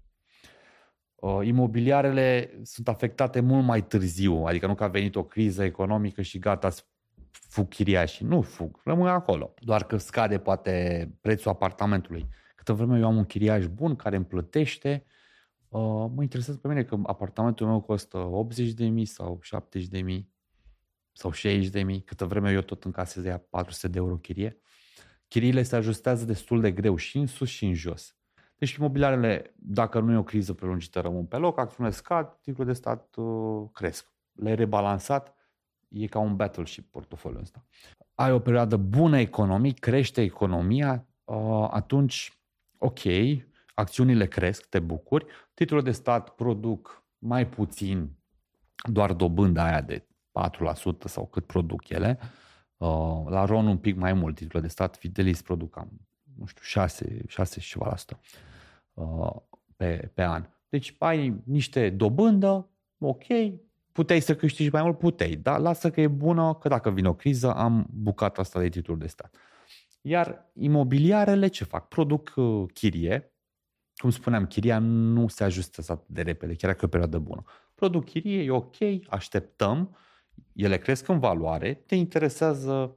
Imobiliarele sunt afectate mult mai târziu, adică nu că a venit o criză economică și gata, fug chiriașii. Nu fug, rămân acolo. Doar că scade poate prețul apartamentului. Câtă vreme eu am un chiriaș bun care îmi plătește, mă interesează pe mine că apartamentul meu costă 80.000 sau 70.000 sau 60.000, câtă vreme eu tot încasez ea 400 de euro chirie. Chiriile se ajustează destul de greu și în sus și în jos. Deci imobiliarele, dacă nu e o criză prelungită, rămân pe loc, acțiunile scad, titlurile de stat cresc. Le-ai rebalansat, e ca un battleship portofoliul ăsta. Ai o perioadă bună economic, crește economia, atunci, ok, acțiunile cresc, te bucuri, titlurile de stat produc mai puțin, doar dobânda aia de 4% sau cât produc ele, la RON un pic mai mult, titlurile de stat Fidelis produc cam, nu știu, 6 și ceva la sută pe an. Deci ai niște dobândă, ok, puteai să câștigi mai mult, puteai, dar lasă că e bună, că dacă vine o criză am bucata asta de titluri de stat. Iar imobiliarele ce fac? Produc chirie, cum spuneam, chiria nu se ajustează atât de repede, chiar dacă e o perioadă bună. Produc chirie, e ok, așteptăm, ele cresc în valoare, te interesează,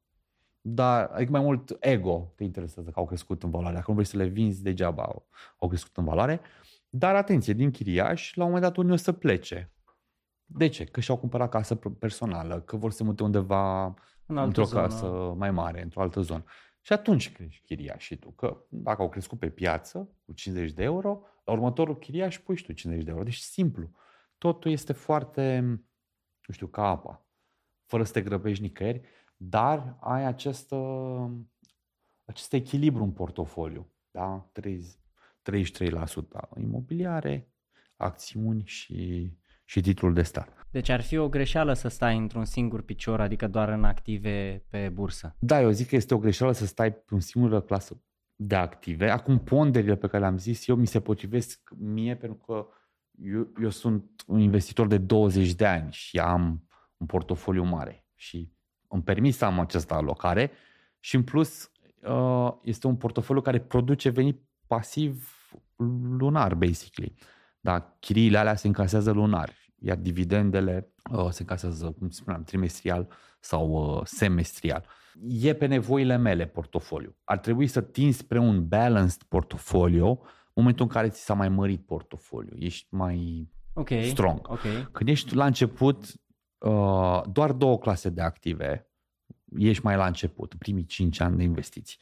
dar adică mai mult ego te interesează că au crescut în valoare. Dacă nu vrei să le vinzi, degeaba au crescut în valoare. Dar atenție, din chiriași, la un moment dat unii o să plece. De ce? Că și-au cumpărat casă personală, că vor să mute undeva într-o casă mai mare, într-o altă zonă. Și atunci crești chiriașii tu. Că dacă au crescut pe piață cu 50 de euro, la următorul chiriaș pui și tu 50 de euro. Deci simplu. Totul este foarte, nu știu, ca apa. Fără să te grăbești nicăieri, dar ai acest echilibru în portofoliu. Da? 33% imobiliare, acțiuni și titlul de stat. Deci ar fi o greșeală să stai într-un singur picior, adică doar în active pe bursă. Da, eu zic că este o greșeală să stai pe o singură clasă de active. Acum ponderile pe care le-am zis eu mi se potrivesc mie pentru că eu sunt un investitor de 20 de ani și am un portofoliu mare și îmi permis să am această alocare și în plus este un portofoliu care produce venit pasiv lunar, basically. Da, chiriile alea se încasează lunar, iar dividendele se încasează, cum spuneam, trimestrial sau semestrial. E pe nevoile mele portofoliu. Ar trebui să tinzi spre un balanced portfolio în momentul în care ți s-a mai mărit portofoliu. Ești mai strong. Okay. Când ești la început, doar 2 clase de active, ești mai la început, primii 5 ani de investiții.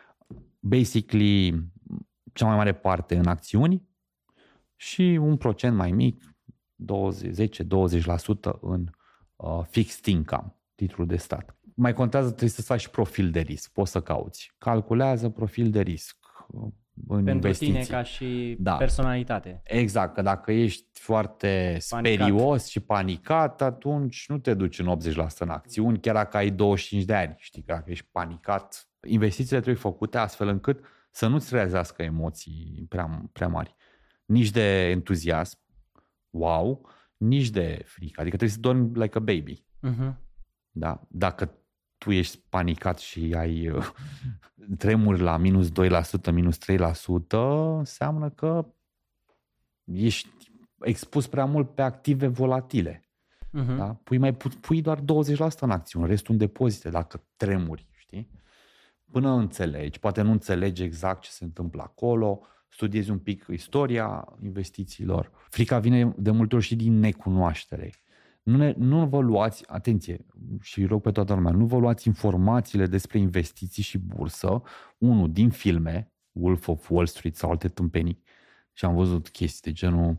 Basically, cea mai mare parte în acțiuni și un procent mai mic, 10-20% în fixed income, titlul de stat. Mai contează, trebuie să faci profil de risc. Poți să cauți. Calculează profil de risc în pentru investiții. tine ca și personalitate. Exact, că dacă ești foarte sperios și panicat, atunci nu te duci în 80% în acțiuni, chiar dacă ai 25 de ani. Știi, că dacă ești panicat, investițiile trebuie făcute astfel încât să nu-ți trezească emoții prea mari. Nici de entuziasm, wow, nici de frică. Adică trebuie să dormi like a baby. Uh-huh. Da? Dacă tu ești panicat și ai tremuri la -2%, -3%, înseamnă că ești expus prea mult pe active volatile. Uh-huh. Da? Pui doar 20% în acțiuni, restul în depozite, dacă tremuri, știi? Până înțelegi, poate nu înțelegi exact ce se întâmplă acolo, studiezi un pic istoria investițiilor. Frica vine de multe ori și din necunoaștere. Nu vă luați, atenție, și rog pe toată lumea, nu vă luați informațiile despre investiții și bursă, unul din filme, Wolf of Wall Street sau alte tâmpenii, și am văzut chestii de genul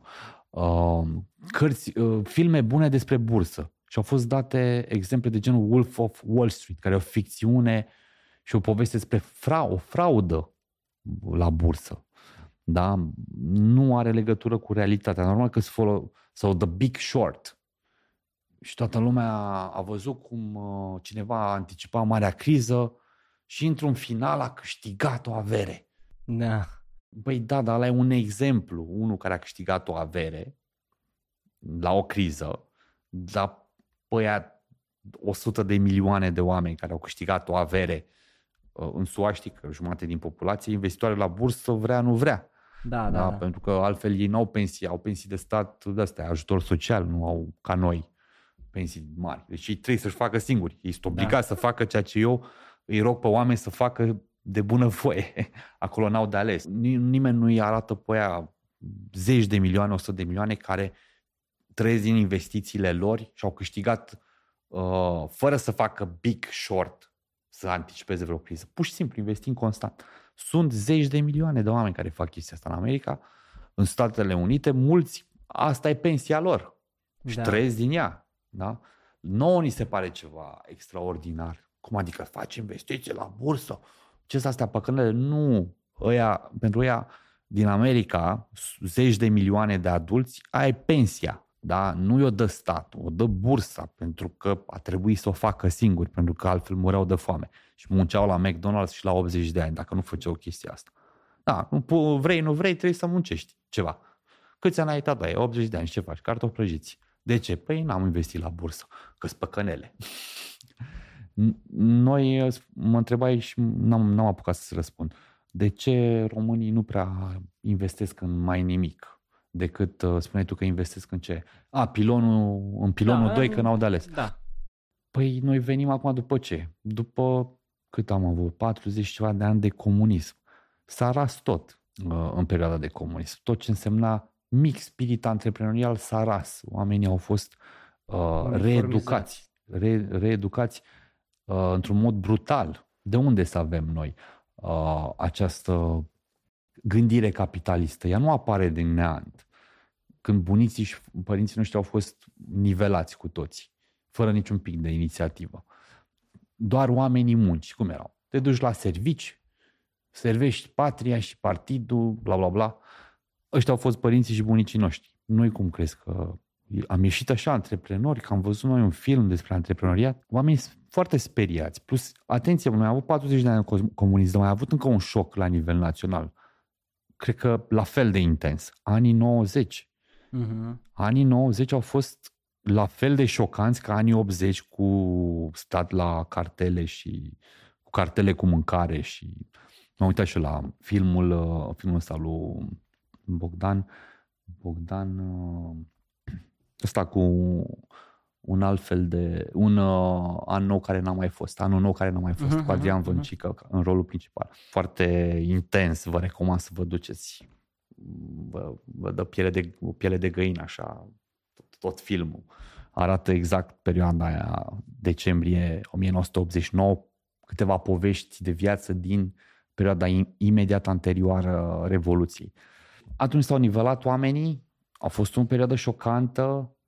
filme bune despre bursă și au fost date exemple de genul Wolf of Wall Street, care e o ficțiune și o poveste despre o fraudă la bursă. Da? Nu are legătură cu realitatea. Normal că sau The Big Short. Și toată lumea a văzut cum cineva a anticipat marea criză și într-un final a câștigat o avere. Da. Băi, da, dar ăla e un exemplu. Unul care a câștigat o avere la o criză, dar pe aia 100 de milioane de oameni care au câștigat o avere în SUA, știi că jumătate din populație, investitoare la bursă, vrea, nu vrea. Da. Pentru că altfel ei n-au pensii, au pensii de stat de-astea, ajutor social, nu au ca noi pensii mari. Deci ei trebuie să-și facă singuri. Ei sunt obligați să facă ceea ce eu îi rog pe oameni să facă de bunăvoie. Acolo n-au de ales. Nimeni nu îi arată pe aia 10 de milioane, 100 de milioane care trăiesc din investițiile lor și au câștigat fără să facă big short, să anticipeze vreo criză. Pur și simplu investim constant. Sunt 10 de milioane de oameni care fac chestia asta în America, în Statele Unite, mulți, asta e pensia lor și trăiesc din ea. Da? Nouă ni se pare ceva extraordinar. Cum adică faci investiții la bursă? Ce sunt astea păcănele? Nu. Pentru ea din America, 10 de milioane de adulți, ai pensia. Da? Nu i-o dă statul, o dă bursa, pentru că a trebuit să o facă singuri, pentru că altfel mureau de foame. Și munceau la McDonald's și la 80 de ani, dacă nu făceau chestia asta. Da, vrei, nu vrei, trebuie să muncești ceva. Câți ani ai, tata? 80 de ani, ce faci? Cartofi prăjiți. De ce? Păi n-am investit la bursă, că-s păcănele. Noi, mă întrebai și n-am apucat să răspund. De ce românii nu prea investesc în mai nimic? Decât spuneai tu că investesc în ce? În pilonul 2 că n-au de ales. Da. Păi noi venim acum după ce? După cât am avut? 40 ceva de ani de comunism. S-a ras tot în perioada de comunism. Tot ce însemna mic spirit antreprenorial s-a ras. Oamenii au fost reeducați într-un mod brutal. De unde să avem noi această gândire capitalistă? Ea nu apare din neant. Când bunicii și părinții noștri au fost nivelați cu toți, fără niciun pic de inițiativă. Doar oamenii munci. Cum erau? Te duci la servici, servești patria și partidul, bla bla bla. Ăștia au fost părinții și bunicii noștri. Noi cum crezi că am ieșit așa antreprenori, că am văzut noi un film despre antreprenoriat? Oamenii sunt foarte speriați. Plus, atenție, noi am avut 40 de ani de comunism, dar am avut încă un șoc la nivel național. Cred că la fel de intens. Anii 90. Uh-huh. Anii 90 au fost la fel de șocanți ca anii 80 cu stat la cartele și cu cartele cu mâncare și m-am uitat și la filmul ăsta lui Bogdan ăsta cu un alt fel de an nou care n-a mai fost, anul nou care n-a mai fost, cu Adrian Vâncică în rolul principal. Foarte intens, vă recomand să vă duceți. Vă dă piele de găină așa, tot filmul. Arată exact perioada aia, decembrie 1989, câteva povești de viață din perioada imediat anterioară Revoluției. Atunci s-au nivelat oamenii, a fost o perioadă șocantă,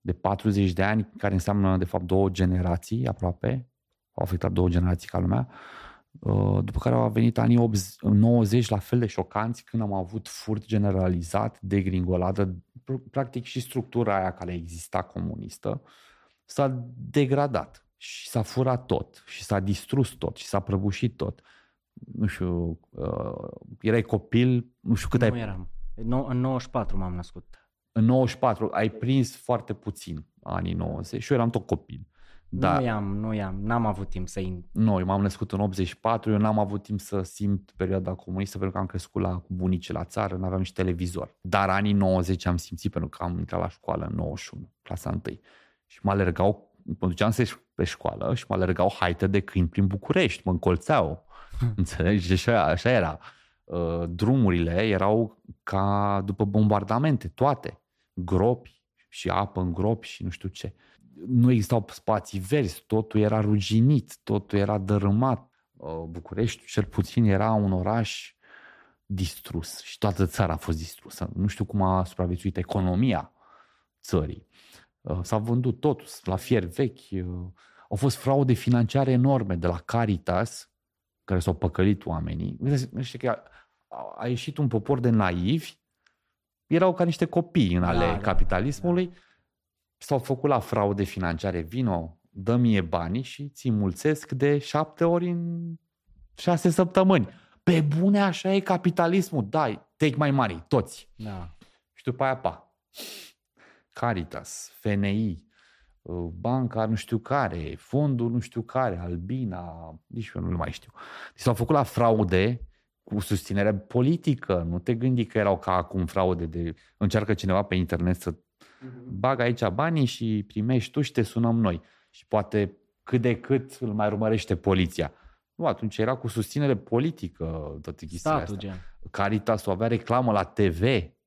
de 40 de ani, care înseamnă de fapt 2 generații aproape, au afectat 2 generații ca lumea, după care au venit anii 90 la fel de șocanți, când am avut furt generalizat, degringoladă, practic și structura aia care exista comunistă s-a degradat și s-a furat tot și s-a distrus tot și s-a prăbușit tot. Nu știu, erai copil, nu știu cât Nu eram. În 94 m-am născut. În 94 ai prins foarte puțin anii 90 și eu eram tot copil. Da. N-am avut timp să Nu, eu m-am născut în 84, eu n-am avut timp să simt perioada comunistă pentru că am crescut cu bunici la țară, n-aveam nici televizor. Dar anii 90 am simțit pentru că am intrat la școală în 91, clasa 1. Și mă alergau, mă duceam pe școală și mă alergau haite de câini prin București, mă încolțeau. Înțelegi? Și așa era. Drumurile erau ca după bombardamente, toate. Gropi și apă în gropi și nu știu ce. Nu existau spații verzi, totul era ruginit, totul era dărâmat. București, cel puțin, era un oraș distrus și toată țara a fost distrusă. Nu știu cum a supraviețuit economia țării. S-a vândut totul la fier vechi. Au fost fraude financiare enorme de la Caritas, care s-au păcălit oamenii. Știi că a ieșit un popor de naivi, erau ca niște copii în ale capitalismului, s-au făcut la fraude financiare, vino, dă mie banii și ți mulțesc de 7 ori în 6 săptămâni. Pe bune, așa e capitalismul, dai, take my money, toți. Da. Și după aia, Caritas, FNI, banca nu știu care, fondul nu știu care, Albina, nici eu nu mai știu. S-au făcut la fraude cu susținere politică. Nu te gândi că erau ca acum fraude de încearcă cineva pe internet să bagă aici banii și primești tu și te sunăm noi. Și poate cât de cât îl mai urmărește poliția. Nu, atunci era cu susținere politică toate chestiile astea. Caritas avea reclamă la TV.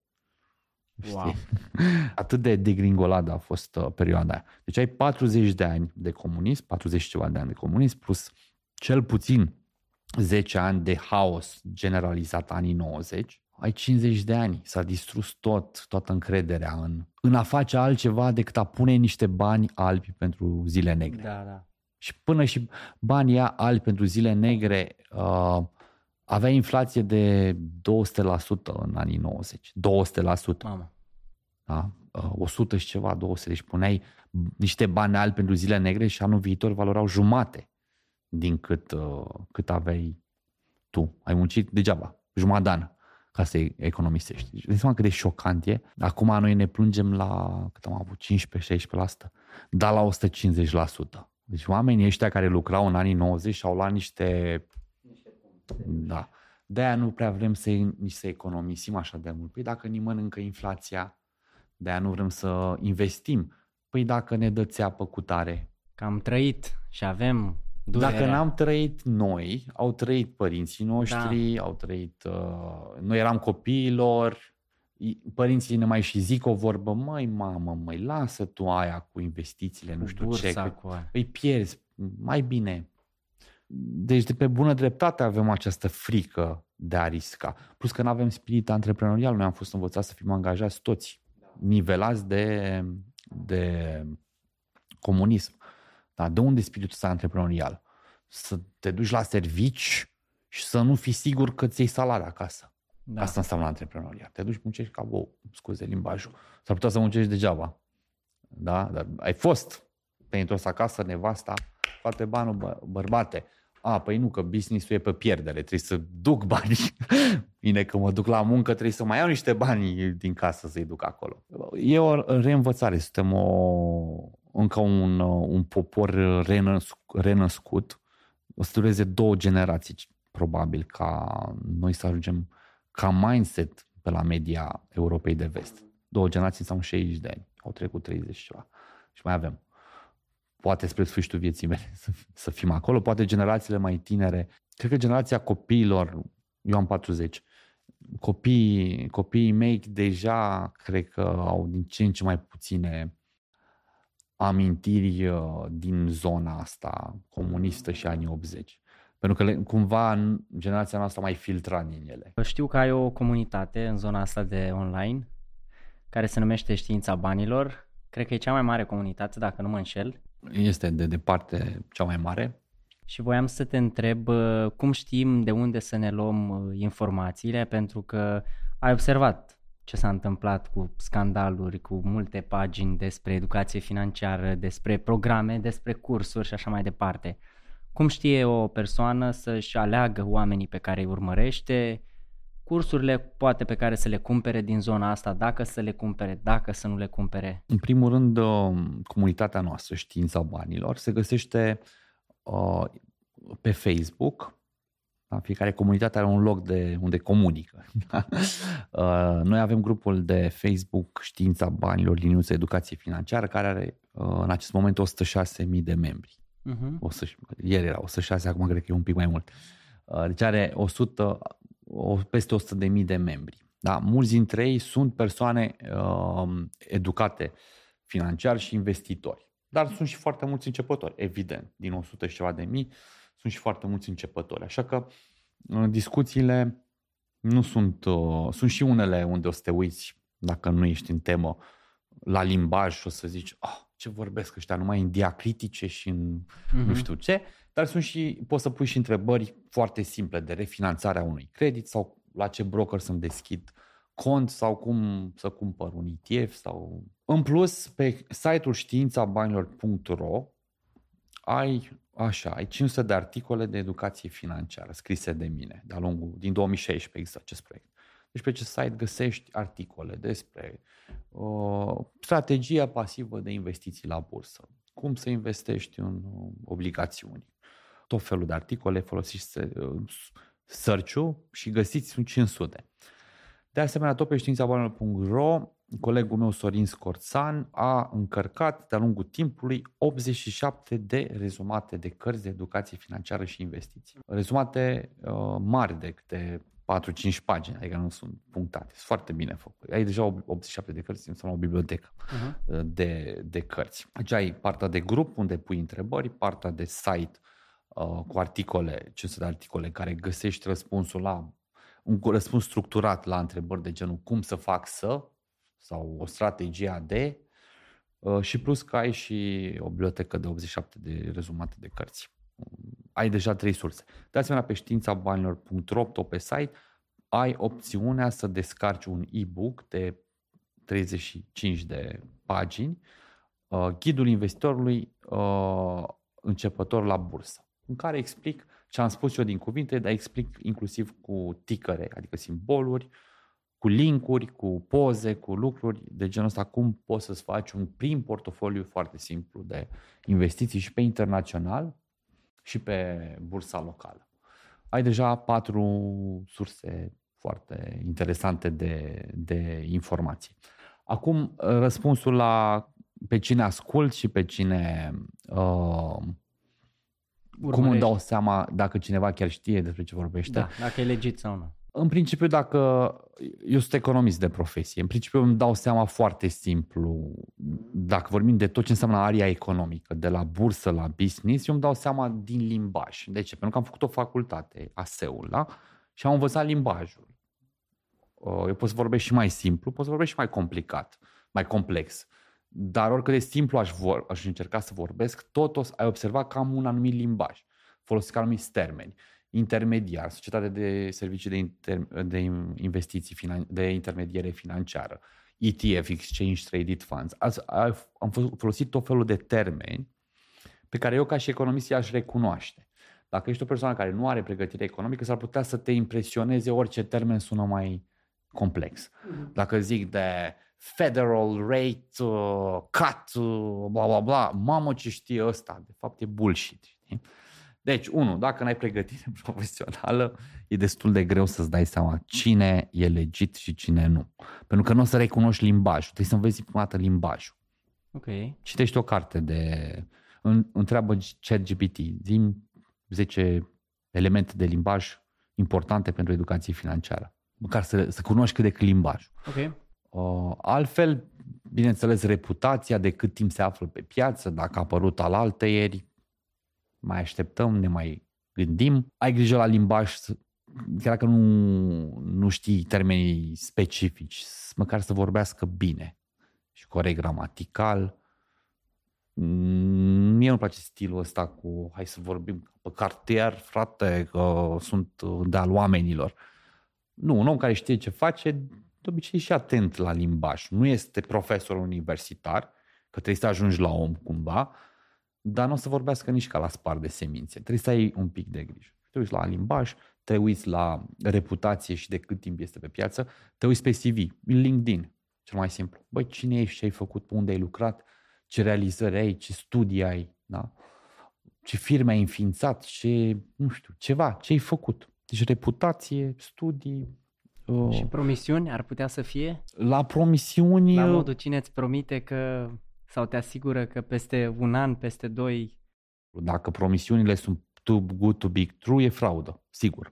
Wow. Atât de degringoladă a fost perioada aia. Deci ai 40 de ani de comunism, 40 ceva de ani de comunism, plus cel puțin 10 ani de haos generalizat anii 90. Ai 50 de ani, s-a distrus toată încrederea în a face altceva decât a pune niște bani albi pentru zile negre. Da. Și până și banii albi pentru zile negre avea inflație de 200% în anii 90. 200%. Mamă. Da? 100 și ceva, 200. Deci puneai niște bani albi pentru zile negre și anul viitor valorau jumate din cât aveai tu. Ai muncit degeaba, jumătate de an, ca să economisești. Deci, dă-ți seama cât de șocant e. Acum noi ne plângem la, cât am avut, 15-16%, dar la 150%. Deci oamenii ăștia care lucrau în anii 90 și-au luat niște da. De-aia nu prea vrem nici să economisim așa de mult. Păi dacă ne mănâncă inflația, de-aia nu vrem să investim. Păi dacă ne dă țeapă cu tare. Că am trăit și avem durerea. Dacă n-am trăit noi, au trăit părinții noștri, au trăit... noi eram copiilor, părinții ne mai și zic o vorbă, măi, lasă tu aia cu investițiile, nu știu ce, că îi pierzi, mai bine. Deci de pe bună dreptate avem această frică de a risca. Plus că nu avem spirit antreprenorial, noi am fost învățați să fim angajați toți, nivelați de comunism. Dar de unde spiritul ăsta antreprenorial? Să te duci la servici și să nu fii sigur că ți iei salariul acasă. Da. Asta înseamnă antreprenorial. Te duci, muncești ca bou, scuze limbajul. S-ar putea să muncești degeaba. Da? Dar ai fost pe întors acasă, nevasta, toate banul, bărbate. Păi nu, că business-ul e pe pierdere, trebuie să duc banii. Bine că mă duc la muncă, trebuie să mai iau niște bani din casă să-i duc acolo. E o reînvățare, suntem încă un popor renăscut. O să dureze 2 generații, probabil, ca noi să ajungem ca mindset pe la media Europei de Vest. 2 generații înseamnă 60 de ani, au trecut 30 ceva și mai avem. Poate spre sfârșitul vieții mele să fim acolo, poate generațiile mai tinere. Cred că generația copiilor, eu am 40, copiii mei deja cred că au din ce în ce mai puține amintiri din zona asta comunistă și anii 80. Pentru că cumva generația noastră mai filtra din ele. Știu că ai o comunitate în zona asta de online care se numește Știința Banilor Cred că e cea mai mare comunitate, dacă nu mă înșel. Este de departe cea mai mare. Și voiam să te întreb cum știm de unde să ne luăm informațiile, pentru că ai observat ce s-a întâmplat cu scandaluri, cu multe pagini despre educație financiară, despre programe, despre cursuri și așa mai departe. Cum știe o persoană să-și aleagă oamenii pe care îi urmărește, cursurile poate pe care să le cumpere din zona asta, dacă să le cumpere, dacă să nu le cumpere? În primul rând, comunitatea noastră, Știința Banilor, se găsește pe Facebook. Fiecare comunitate are un loc unde comunică. Noi avem grupul de Facebook Știința Banilor, liniuță educație financiară, care are în acest moment 106.000 de membri. Ieri era 106, acum cred că e un pic mai mult. Deci are peste 100.000 de membri. Da? Mulți dintre ei sunt persoane educate financiar și investitori. Dar sunt și foarte mulți începători, evident. Din 100 și ceva de mii sunt și foarte mulți începători. Așa că discuțiile nu sunt... Sunt și unele unde o să te uiți, dacă nu ești în temă, la limbaj și o să zici ce vorbesc ăștia, numai în diacritice și în nu știu ce. Dar poți să pui și întrebări foarte simple de refinanțarea unui credit sau la ce broker să-mi deschid cont sau cum să cumpăr un ETF. Sau... În plus, pe site-ul științabanilor.ro ai 500 de articole de educație financiară scrise de mine din 2016 există acest proiect. Deci pe acest site găsești articole despre strategia pasivă de investiții la bursă, cum să investești în obligațiuni, tot felul de articole, folosiți search-ul și găsiți 500. De asemenea, tot pe științabanilor.ro, colegul meu Sorin Scorțan a încărcat de-a lungul timpului 87 de rezumate de cărți de educație financiară și investiții. Rezumate mari de câte 4-5 pagini, adică nu sunt punctate, sunt foarte bine făcute. Ai deja 87 de cărți, înseamnă o bibliotecă de cărți. Deci ai partea de grup unde pui întrebări, partea de site cu articole, 500 de articole care găsești răspunsul la un răspuns structurat la întrebări de genul cum să fac sau o strategie de și plus că ai și o bibliotecă de 87 de rezumate de cărți. Ai deja 3 surse. De asemenea, pe științabanilor.ro, tot pe site, ai opțiunea să descarci un e-book de 35 de pagini, Ghidul investitorului începător la bursă, în care explic ce am spus eu din cuvinte, dar explic inclusiv cu ticăre, adică simboluri, cu linkuri, cu poze, cu lucruri de genul ăsta, cum poți să-ți faci un prim portofoliu foarte simplu de investiții și pe internațional și pe bursa locală. Ai deja 4 surse foarte interesante de informații. Acum, răspunsul la pe cine ascult și pe cine... cum îmi dau seama dacă cineva chiar știe despre ce vorbește? Da, dacă e legit sau nu. În principiu, dacă eu sunt economist de profesie, în principiu îmi dau seama foarte simplu, dacă vorbim de tot ce înseamnă aria economică, de la bursă la business, eu îmi dau seama din limbaj. De ce? Pentru că am făcut o facultate, ASE-ul, da? Și am învățat limbajul. Eu pot să vorbesc și mai simplu, pot să vorbesc și mai complicat, mai complex. Dar oricât de simplu aș încerca să vorbesc, tot ai observat că am un anumit limbaj. Folosesc anumiți termeni. Intermediar, societate de servicii de investiții, de intermediere financiară, ETF, Exchange Traded Funds. Am folosit tot felul de termeni pe care eu ca și economist i-aș recunoaște. Dacă ești o persoană care nu are pregătire economică, s-ar putea să te impresioneze orice termen sună mai complex. Dacă zic de federal rate cut, bla bla bla, mamă ce știe ăsta, de fapt e bullshit, știi? Deci, dacă n-ai pregătire profesională, e destul de greu să-ți dai seama cine e legit și cine nu. Pentru că nu o să recunoști limbajul, trebuie să înveți prima dată limbajul. Ok. Citești o carte întreabă ChatGPT, zi-mi 10 elemente de limbaj importante pentru educație financiară. Măcar să cunoști cât de cât limbajul. Ok. Altfel, bineînțeles, reputația, de cât timp se află pe piață, dacă a apărut alaltăieri, mai așteptăm, ne mai gândim. Ai grijă la limbaj, chiar dacă nu știi termenii specifici, măcar să vorbească bine și corect gramatical. Mie nu-mi place stilul ăsta cu hai să vorbim pe cartier, frate, că sunt de-al oamenilor. Nu, un om care știe ce face, de obicei și atent la limbaj. Nu este profesor universitar, că trebuie să ajungi la om cumva, dar nu o să vorbească nici ca la spar de semințe. Trebuie să ai un pic de grijă. Te uiți la limbaj, te uiți la reputație și de cât timp este pe piață, te uiți pe CV, LinkedIn, cel mai simplu. Băi, cine ești, ce ai făcut, pe unde ai lucrat, ce realizări ai, ce studii ai, da? Ce firme ai înființat, ce, nu știu, ceva, ce ai făcut. Deci reputație, studii. Și promisiuni ar putea să fie? La promisiuni... La modul cine îți promite că, sau te asigură că peste un an, peste 2... Dacă promisiunile sunt too good to be true, e fraudă, sigur.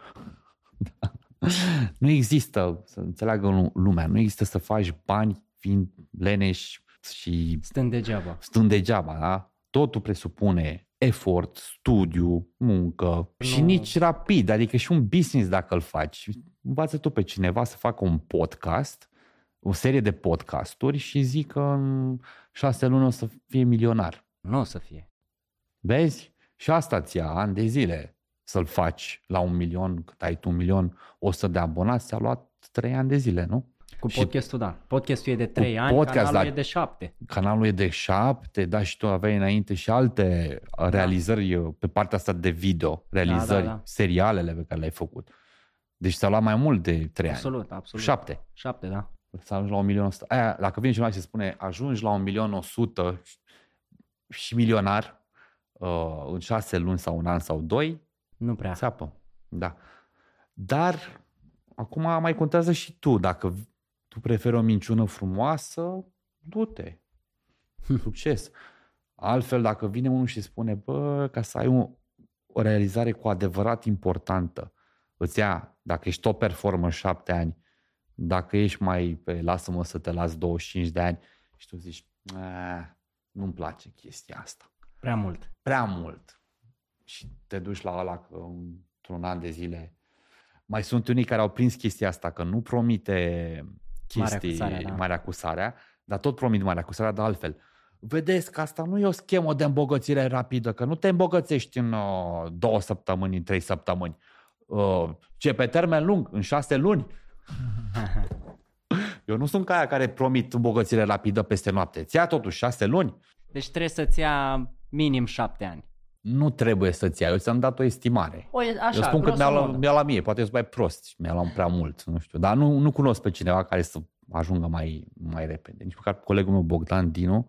Da. Nu există, să înțeleagă lumea, nu există să faci bani fiind leneș și... Stând degeaba, da? Totul presupune efort, studiu, muncă și nici rapid, adică și un business dacă îl faci. Învață tu pe cineva să facă un podcast, o serie de podcasturi și zic că în 6 luni o să fie milionar. Nu o să fie. Vezi? Și asta ți-a ani de zile să-l faci la 1 milion, cât ai tu 1.100.000 de abonați, ți-a luat 3 ani de zile, nu? Cu podcastul, da. Podcastul e de 3 ani, canalul e de 7. Canalul e de 7, da, și tu aveai înainte și alte realizări pe partea asta de video, realizări, serialele pe care le-ai făcut. Deci ți-a luat mai mult de 3 ani. Absolut. 7, da. Să ajungi la 1.100.000. Aia, dacă vine cineva și se spune, ajungi la 1.100.000 și milionar în 6 luni sau un an sau 2, nu prea. Țeapă. Da. Dar acum mai contează și tu. Dacă tu preferi o minciună frumoasă, du-te. Succes. Altfel, dacă vine unul și spune, bă, ca să ai o realizare cu adevărat importantă, îți ia, dacă ești top performer 7 ani, dacă ești mai pe lasă-mă să te las 25 de ani și tu zici, nu-mi place chestia asta. Prea mult. Și te duci la ăla că într-un an de zile. Mai sunt unii care au prins chestia asta, că nu promite chestii, marea acusarea, dar tot promit marea acusarea, dar altfel. Vedeți că asta nu e o schemă de îmbogățire rapidă, că nu te îmbogățești în 2 săptămâni, în 3 săptămâni. Ce pe termen lung, în 6 luni. Eu nu sunt ca aia care promit îmbogățire rapidă peste noapte. Ți-a totuși 6 luni. Deci trebuie să-ți ia minim 7 ani. Nu trebuie să-ți ia. Eu ți-am dat o estimare. Așa, eu spun că mi-a la mie. Poate sunt mai prost. Mi-a luat prea mult. Nu știu. Dar nu cunosc pe cineva care să ajungă mai repede. Nici măcar colegul meu Bogdan Dinu,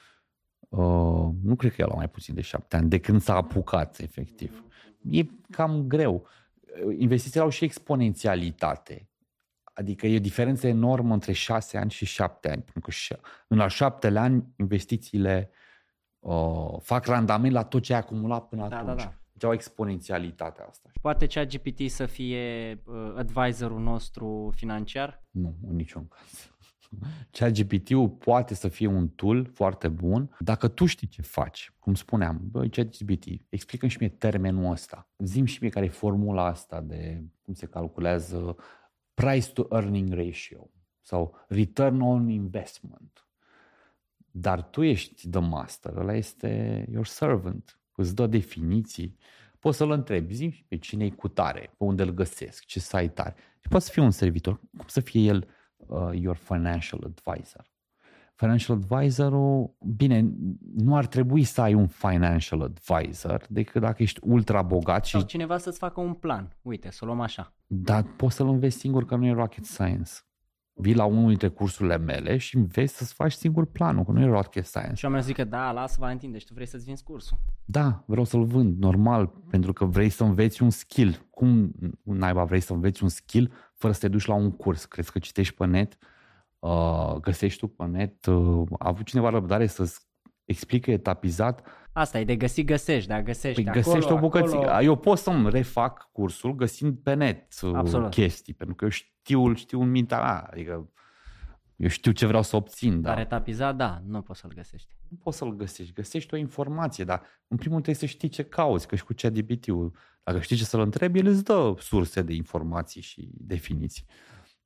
nu cred că el a mai puțin de 7 ani de când s-a apucat, efectiv. E cam greu. Investițiile au și exponențialitate. Adică e o diferență enormă între 6 ani și 7 ani. Pentru că în al 7-lea ani investițiile fac randament la tot ce ai acumulat până atunci. Deci au exponențialitatea asta. Poate ChatGPT să fie advisorul nostru financiar? Nu, în niciun caz. ChatGPT-ul poate să fie un tool foarte bun dacă tu știi ce faci. Cum spuneam, băi, ChatGPT, explică-mi și mie termenul ăsta. Zi-mi și mie care e formula asta de cum se calculează price to earning ratio sau return on investment. Dar tu ești the master, ăla este your servant, îți dă definiții. Poți să-l întrebi, zi pe cine e cu tare, pe unde îl găsesc, ce site are. Și poate să fie un servitor, cum să fie el your financial advisor. Financial advisorul, bine, nu ar trebui să ai un financial advisor decât dacă ești ultra bogat. Sau cineva să-ți facă un plan. Uite, să o luăm așa. Dar poți să-l înveți singur, că nu e rocket science. Vii la unul dintre cursurile mele și înveți să-ți faci singur planul, că nu e rocket science. Și oamenii zic că da, lasă Valentin, deci tu vrei să-ți vinzi cursul. Da, vreau să-l vând, normal, pentru că vrei să înveți un skill. Cum naiba vrei să înveți un skill fără să te duci la un curs? Crezi că citești pe net, găsești tu pe net, a avut cineva răbdare să-ți explică etapizat? Asta e de găsești, dar găsești acolo, găsești o bucățică. Acolo. Eu pot să-mi refac cursul găsind pe net chestii, pentru că eu știu în mintea mea, adică eu știu ce vreau să obțin. Dar etapizat, da, nu poți să-l găsești. Nu poți să-l găsești, găsești o informație, dar în primul rând trebuie să știi ce cauți, că și cu ChatGPT-ul, dacă știi ce să-l întrebi, el îți dă surse de informații și definiții.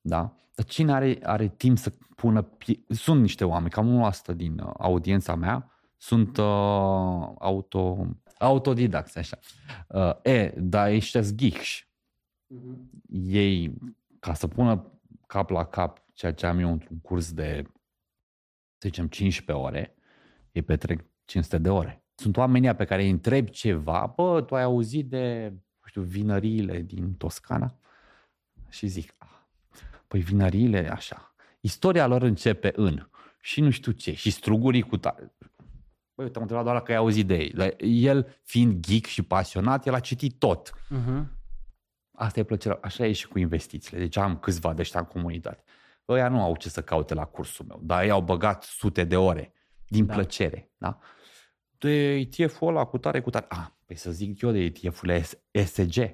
Da? Dar cine are timp să pună... Sunt niște oameni, cam 1% din audiența mea, sunt autodidacți, așa. Dar ăștia-s geeks. Ei, ca să pună cap la cap ceea ce am eu într-un curs de, să zicem, 15 ore, ei petrec 500 de ore. Sunt oamenii pe care îi întreb ceva, tu ai auzit de, vinăriile din Toscana? Și zic, păi vinăriile, așa, istoria lor începe în, și nu știu ce, și strugurii cu tare. Băi, te-am întrebat doar că ai auzit de ei. Dar el, fiind geek și pasionat, el a citit tot. Asta e plăcerea. Așa e și cu investițiile. Deci am câțiva de ăștia în comunitate. Ăia nu au ce să caute la cursul meu, dar ei au băgat sute de ore din plăcere. Da? De ETF-ul ăla cu tare. Păi să zic eu de ETF-ul ESG.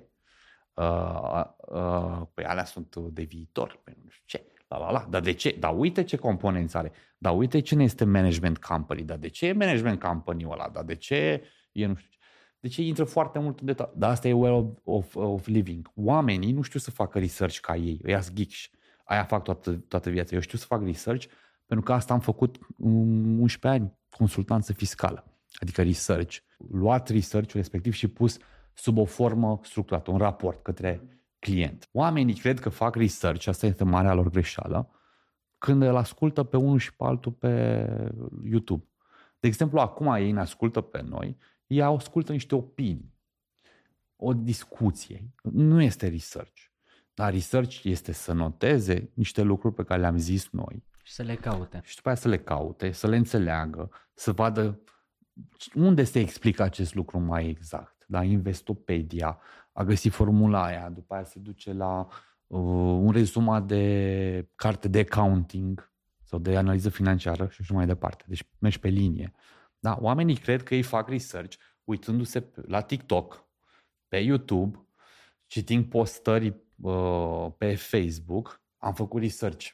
Păi alea sunt de viitor. Păi nu știu ce. Dar de ce? Dar uite ce componenți are. Dar uite cine este management company. Dar de ce e management company-ul ăla? Dar de ce e nu știu ce? Deci intră foarte mult în detaliu. Dar asta e way of living. Oamenii nu știu să facă research ca ei. Ăia-s geeks. Aia fac toată viața. Eu știu să fac research pentru că asta am făcut 11 ani. Consultanță fiscală. Adică research. Luat research-ul respectiv și pus sub o formă structurată. Un raport către client. Oamenii cred că fac research, asta este marea lor greșeală, când îl ascultă pe unul și pe altul pe YouTube. De exemplu, acum ei ne ascultă pe noi, ei ascultă niște opinii, o discuție. Nu este research. Dar research este să noteze niște lucruri pe care le-am zis noi. Și să le caute. Și după aia să le caute, să le înțeleagă, să vadă unde se explică acest lucru mai exact. La Investopedia, a găsit formula aia, după aia se duce la un rezumat de carte de accounting sau de analiză financiară și așa mai departe. Deci mergi pe linie. Da, oamenii cred că ei fac research uitându-se la TikTok, pe YouTube, citind postări pe Facebook, am făcut research.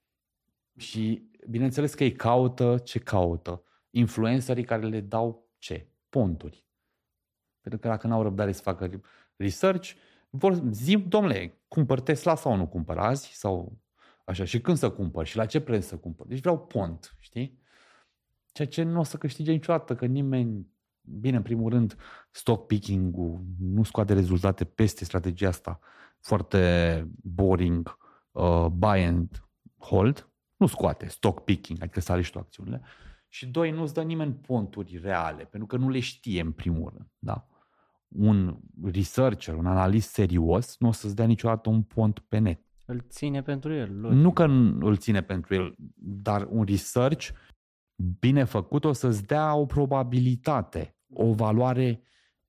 Și bineînțeles că ei caută ce caută. Influencerii care le dau ce? Ponturi. Pentru că dacă n-au răbdare să facă research, vor zi, domnule, cumpăr Tesla sau nu cumpăr azi? Sau așa, și când să cumpăr? Și la ce preț să cumpăr? Deci vreau pont, știi? Ceea ce nu o să câștige niciodată, că nimeni, bine, în primul rând, stock picking-ul nu scoate rezultate peste strategia asta foarte boring, buy and hold, nu scoate stock picking, adică să alegi tu acțiunile. Și doi, nu-ți dă nimeni ponturi reale, pentru că nu le știe în primul rând, da? Un researcher, un analist serios, nu o să-ți dea niciodată un pont pe net. Îl ține pentru el. Logic. Nu că îl ține pentru el, dar un research bine făcut o să-ți dea o probabilitate, o valoare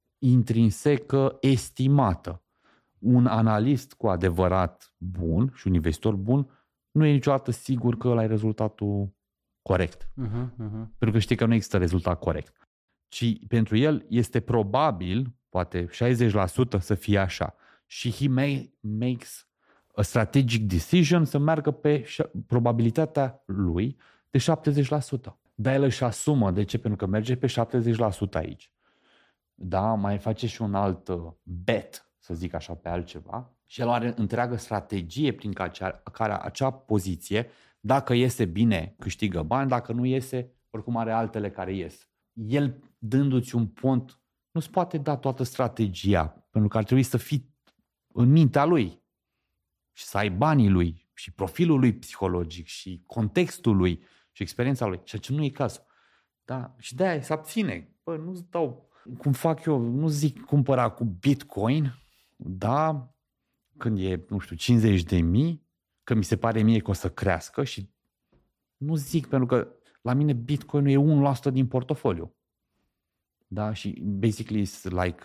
intrinsecă estimată. Un analist cu adevărat bun și un investitor bun nu e niciodată sigur că ăla e rezultatul corect. Pentru că știi că nu există rezultat corect. Ci pentru el este probabil, poate 60% să fie așa. Și he makes a strategic decision să meargă pe probabilitatea lui de 70%. Dar el își asumă. De ce? Pentru că merge pe 70% aici. Da, mai face și un alt bet, să zic așa, pe altceva. Și el are întreagă strategie prin care acea poziție, dacă iese bine, câștigă bani, dacă nu iese, oricum are altele care ies. El, dându-ți un pont, nu-ți poate da toată strategia, pentru că ar trebui să fii în mintea lui și să ai banii lui și profilul lui psihologic și contextul lui și experiența lui, ceea ce nu e cazul. Da? Și de-aia se abține. Bă, nu-ți dau, cum fac eu, nu zic cumpăra cu Bitcoin, da, când e, nu știu, 50.000, că mi se pare mie că o să crească și nu zic, pentru că la mine Bitcoin-ul e 1% din portofoliu. Da? Și basically it's like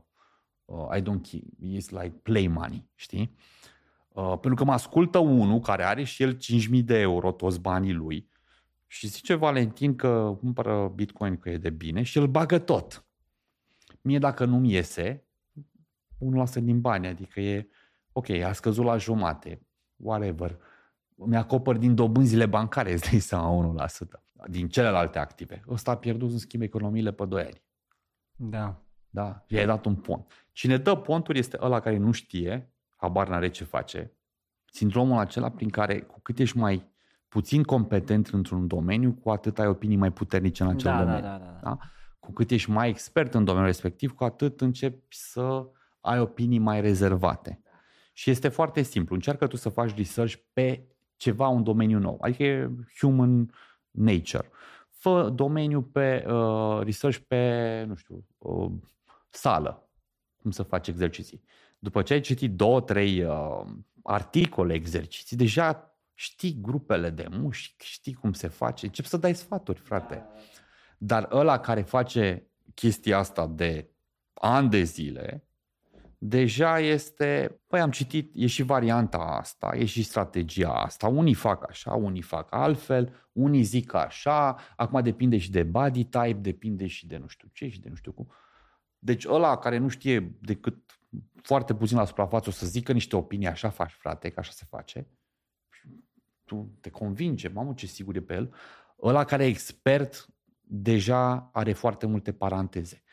I don't keep, it's like play money, știi? Pentru că mă ascultă unul care are și el 5.000 de euro, toți banii lui, și zice Valentin că cumpără Bitcoin că e de bine și îl bagă tot. Mie dacă nu-mi iese, 1% din bani, adică e ok, a scăzut la jumate, whatever. Mi-acopăr din dobânzile bancare, îți dai seama 1%. Din celelalte active. Ăsta a pierdut, în schimb, economiile pe 2 ani. Da. Da? I-ai dat un pont. Cine dă ponturi este ăla care nu știe, habar n-are ce face, Sindromul acela prin care cu cât ești mai puțin competent într-un domeniu, cu atât ai opinii mai puternice în acel domeniu. Da? Cu cât ești mai expert în domeniul respectiv, cu atât începi să ai opinii mai rezervate. Și este foarte simplu. Încearcă tu să faci research pe ceva, un domeniu nou. Adică e human nature. Fă domeniu pe research pe, nu știu, sală. Cum să faci exerciții. După ce ai citit 2-3 articole, exerciții, deja știi grupele de mușchi, știi cum se face, începi să dai sfaturi, frate. Dar ăla care face chestia asta de ani de zile, deja este, păi am citit, e și varianta asta, e și strategia asta, unii fac așa, unii fac altfel, unii zic așa, acum depinde și de body type, depinde și de nu știu ce și de nu știu cum. Deci ăla care nu știe decât foarte puțin la suprafață o să zică niște opinii, așa faci, frate, că așa se face. Tu te convinge, mamă, ce sigur e pe el. Ăla care e expert deja are foarte multe paranteze.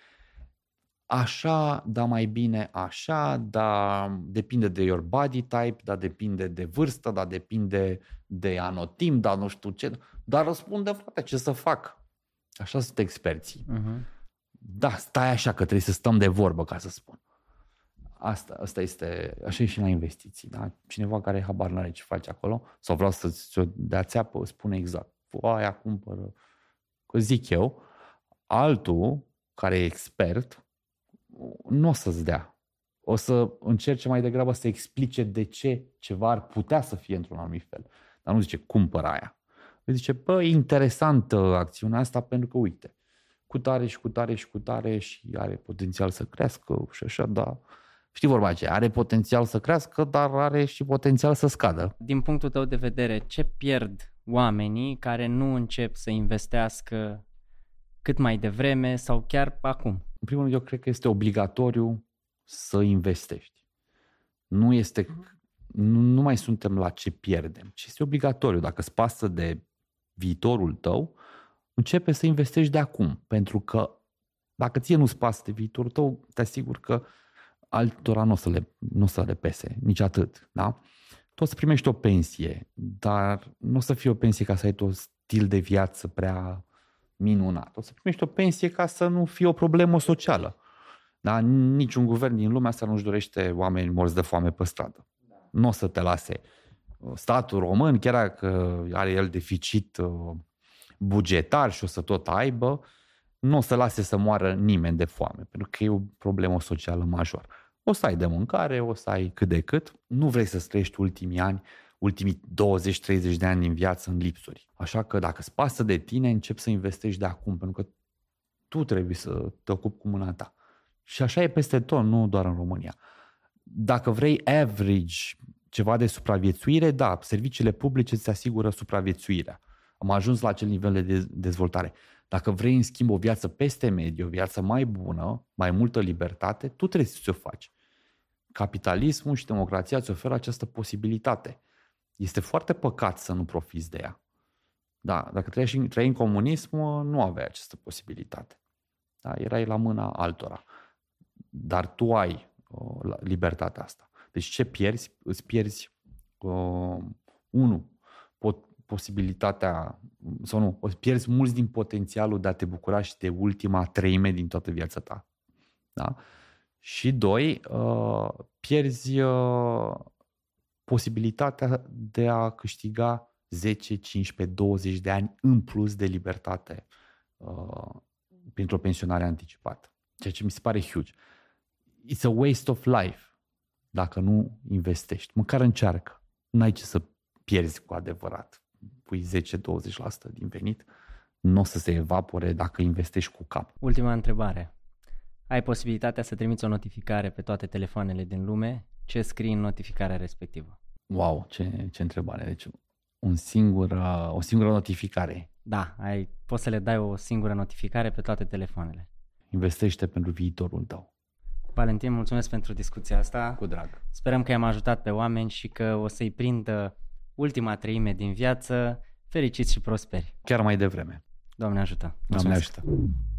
Așa, da mai bine așa, da depinde de your body type, da depinde de vârstă, da depinde de anotimp, da nu știu ce. Dar răspunde, frate, ce să fac? Așa sunt experții. Da, stai așa că trebuie să stăm de vorbă, ca să spun. Asta este, așa e și la investiții. Da? Cineva care habar n-are ce face acolo sau vreau să-ți o dea țeapă, spune exact. Aia cumpără, că zic eu. Altul care e expert nu o să-ți dea. O să încerce mai degrabă să explice de ce ceva ar putea să fie într-un anumit fel. Dar nu zice cumpără aia. Zice, e interesantă acțiunea asta pentru că uite, cu tare și cu tare și cu tare și are potențial să crească și așa, dar știi vorba aceea, are potențial să crească, dar are și potențial să scadă. Din punctul tău de vedere, ce pierd oamenii care nu încep să investească cât mai devreme sau chiar acum? În primul rând, eu cred că este obligatoriu să investești. Nu mai suntem la ce pierdem, ci este obligatoriu. Dacă îți pasă de viitorul tău, începe să investești de acum. Pentru că dacă ție nu-ți pasă de viitorul tău, te asigur că altora nu o să le pese, nici atât. Da? Tu o să primești o pensie, dar nu o să fie o pensie ca să ai un stil de viață prea minunat. O să primești o pensie ca să nu fie o problemă socială. Da? Niciun guvern din lumea asta nu-și dorește oameni morți de foame pe stradă. Nu o să te lase. Statul român, chiar dacă are el deficit bugetar și o să tot aibă, nu o să lase să moară nimeni de foame, pentru că e o problemă socială majoră. O să ai de mâncare, o să ai cât de cât. Nu vrei să trăiești ultimii 20-30 de ani din viață în lipsuri. Așa că dacă îți pasă de tine, începi să investești de acum, pentru că tu trebuie să te ocupi cu mâna ta. Și așa e peste tot, nu doar în România. Dacă vrei average, ceva de supraviețuire, da, serviciile publice îți asigură supraviețuirea. Am ajuns la acel nivel de dezvoltare. Dacă vrei, în schimb, o viață peste medie, o viață mai bună, mai multă libertate, tu trebuie să ți-o faci. Capitalismul și democrația îți oferă această posibilitate. Este foarte păcat să nu profiți de ea. Da, dacă trăiai în comunism, nu aveai această posibilitate. Da, erai la mâna altora. Dar tu ai libertatea asta. Deci ce pierzi? Îți pierzi posibilitatea, sau nu, îți pierzi mulți din potențialul de a te bucura și de ultima treime din toată viața ta. Da? Și 2, pierzi posibilitatea de a câștiga 10, 15, 20 de ani în plus de libertate printr-o pensionare anticipată. Ceea ce mi se pare huge. It's a waste of life dacă nu investești. Măcar încearcă. N-ai ce să pierzi cu adevărat. Pui 10-20% din venit, nu o să se evapore dacă investești cu cap. Ultima întrebare. Ai posibilitatea să trimiți o notificare pe toate telefoanele din lume. Ce scrii în notificarea respectivă? Wow, ce întrebare. Deci o singură notificare. Da, poți să le dai o singură notificare pe toate telefoanele. Investește pentru viitorul tău. Valentin, mulțumesc pentru discuția asta. Cu drag. Sperăm că i-am ajutat pe oameni și că o să-i prindă ultima treime din viață fericiți și prosperi. Chiar mai devreme. Doamne ajută. Doamne ajută.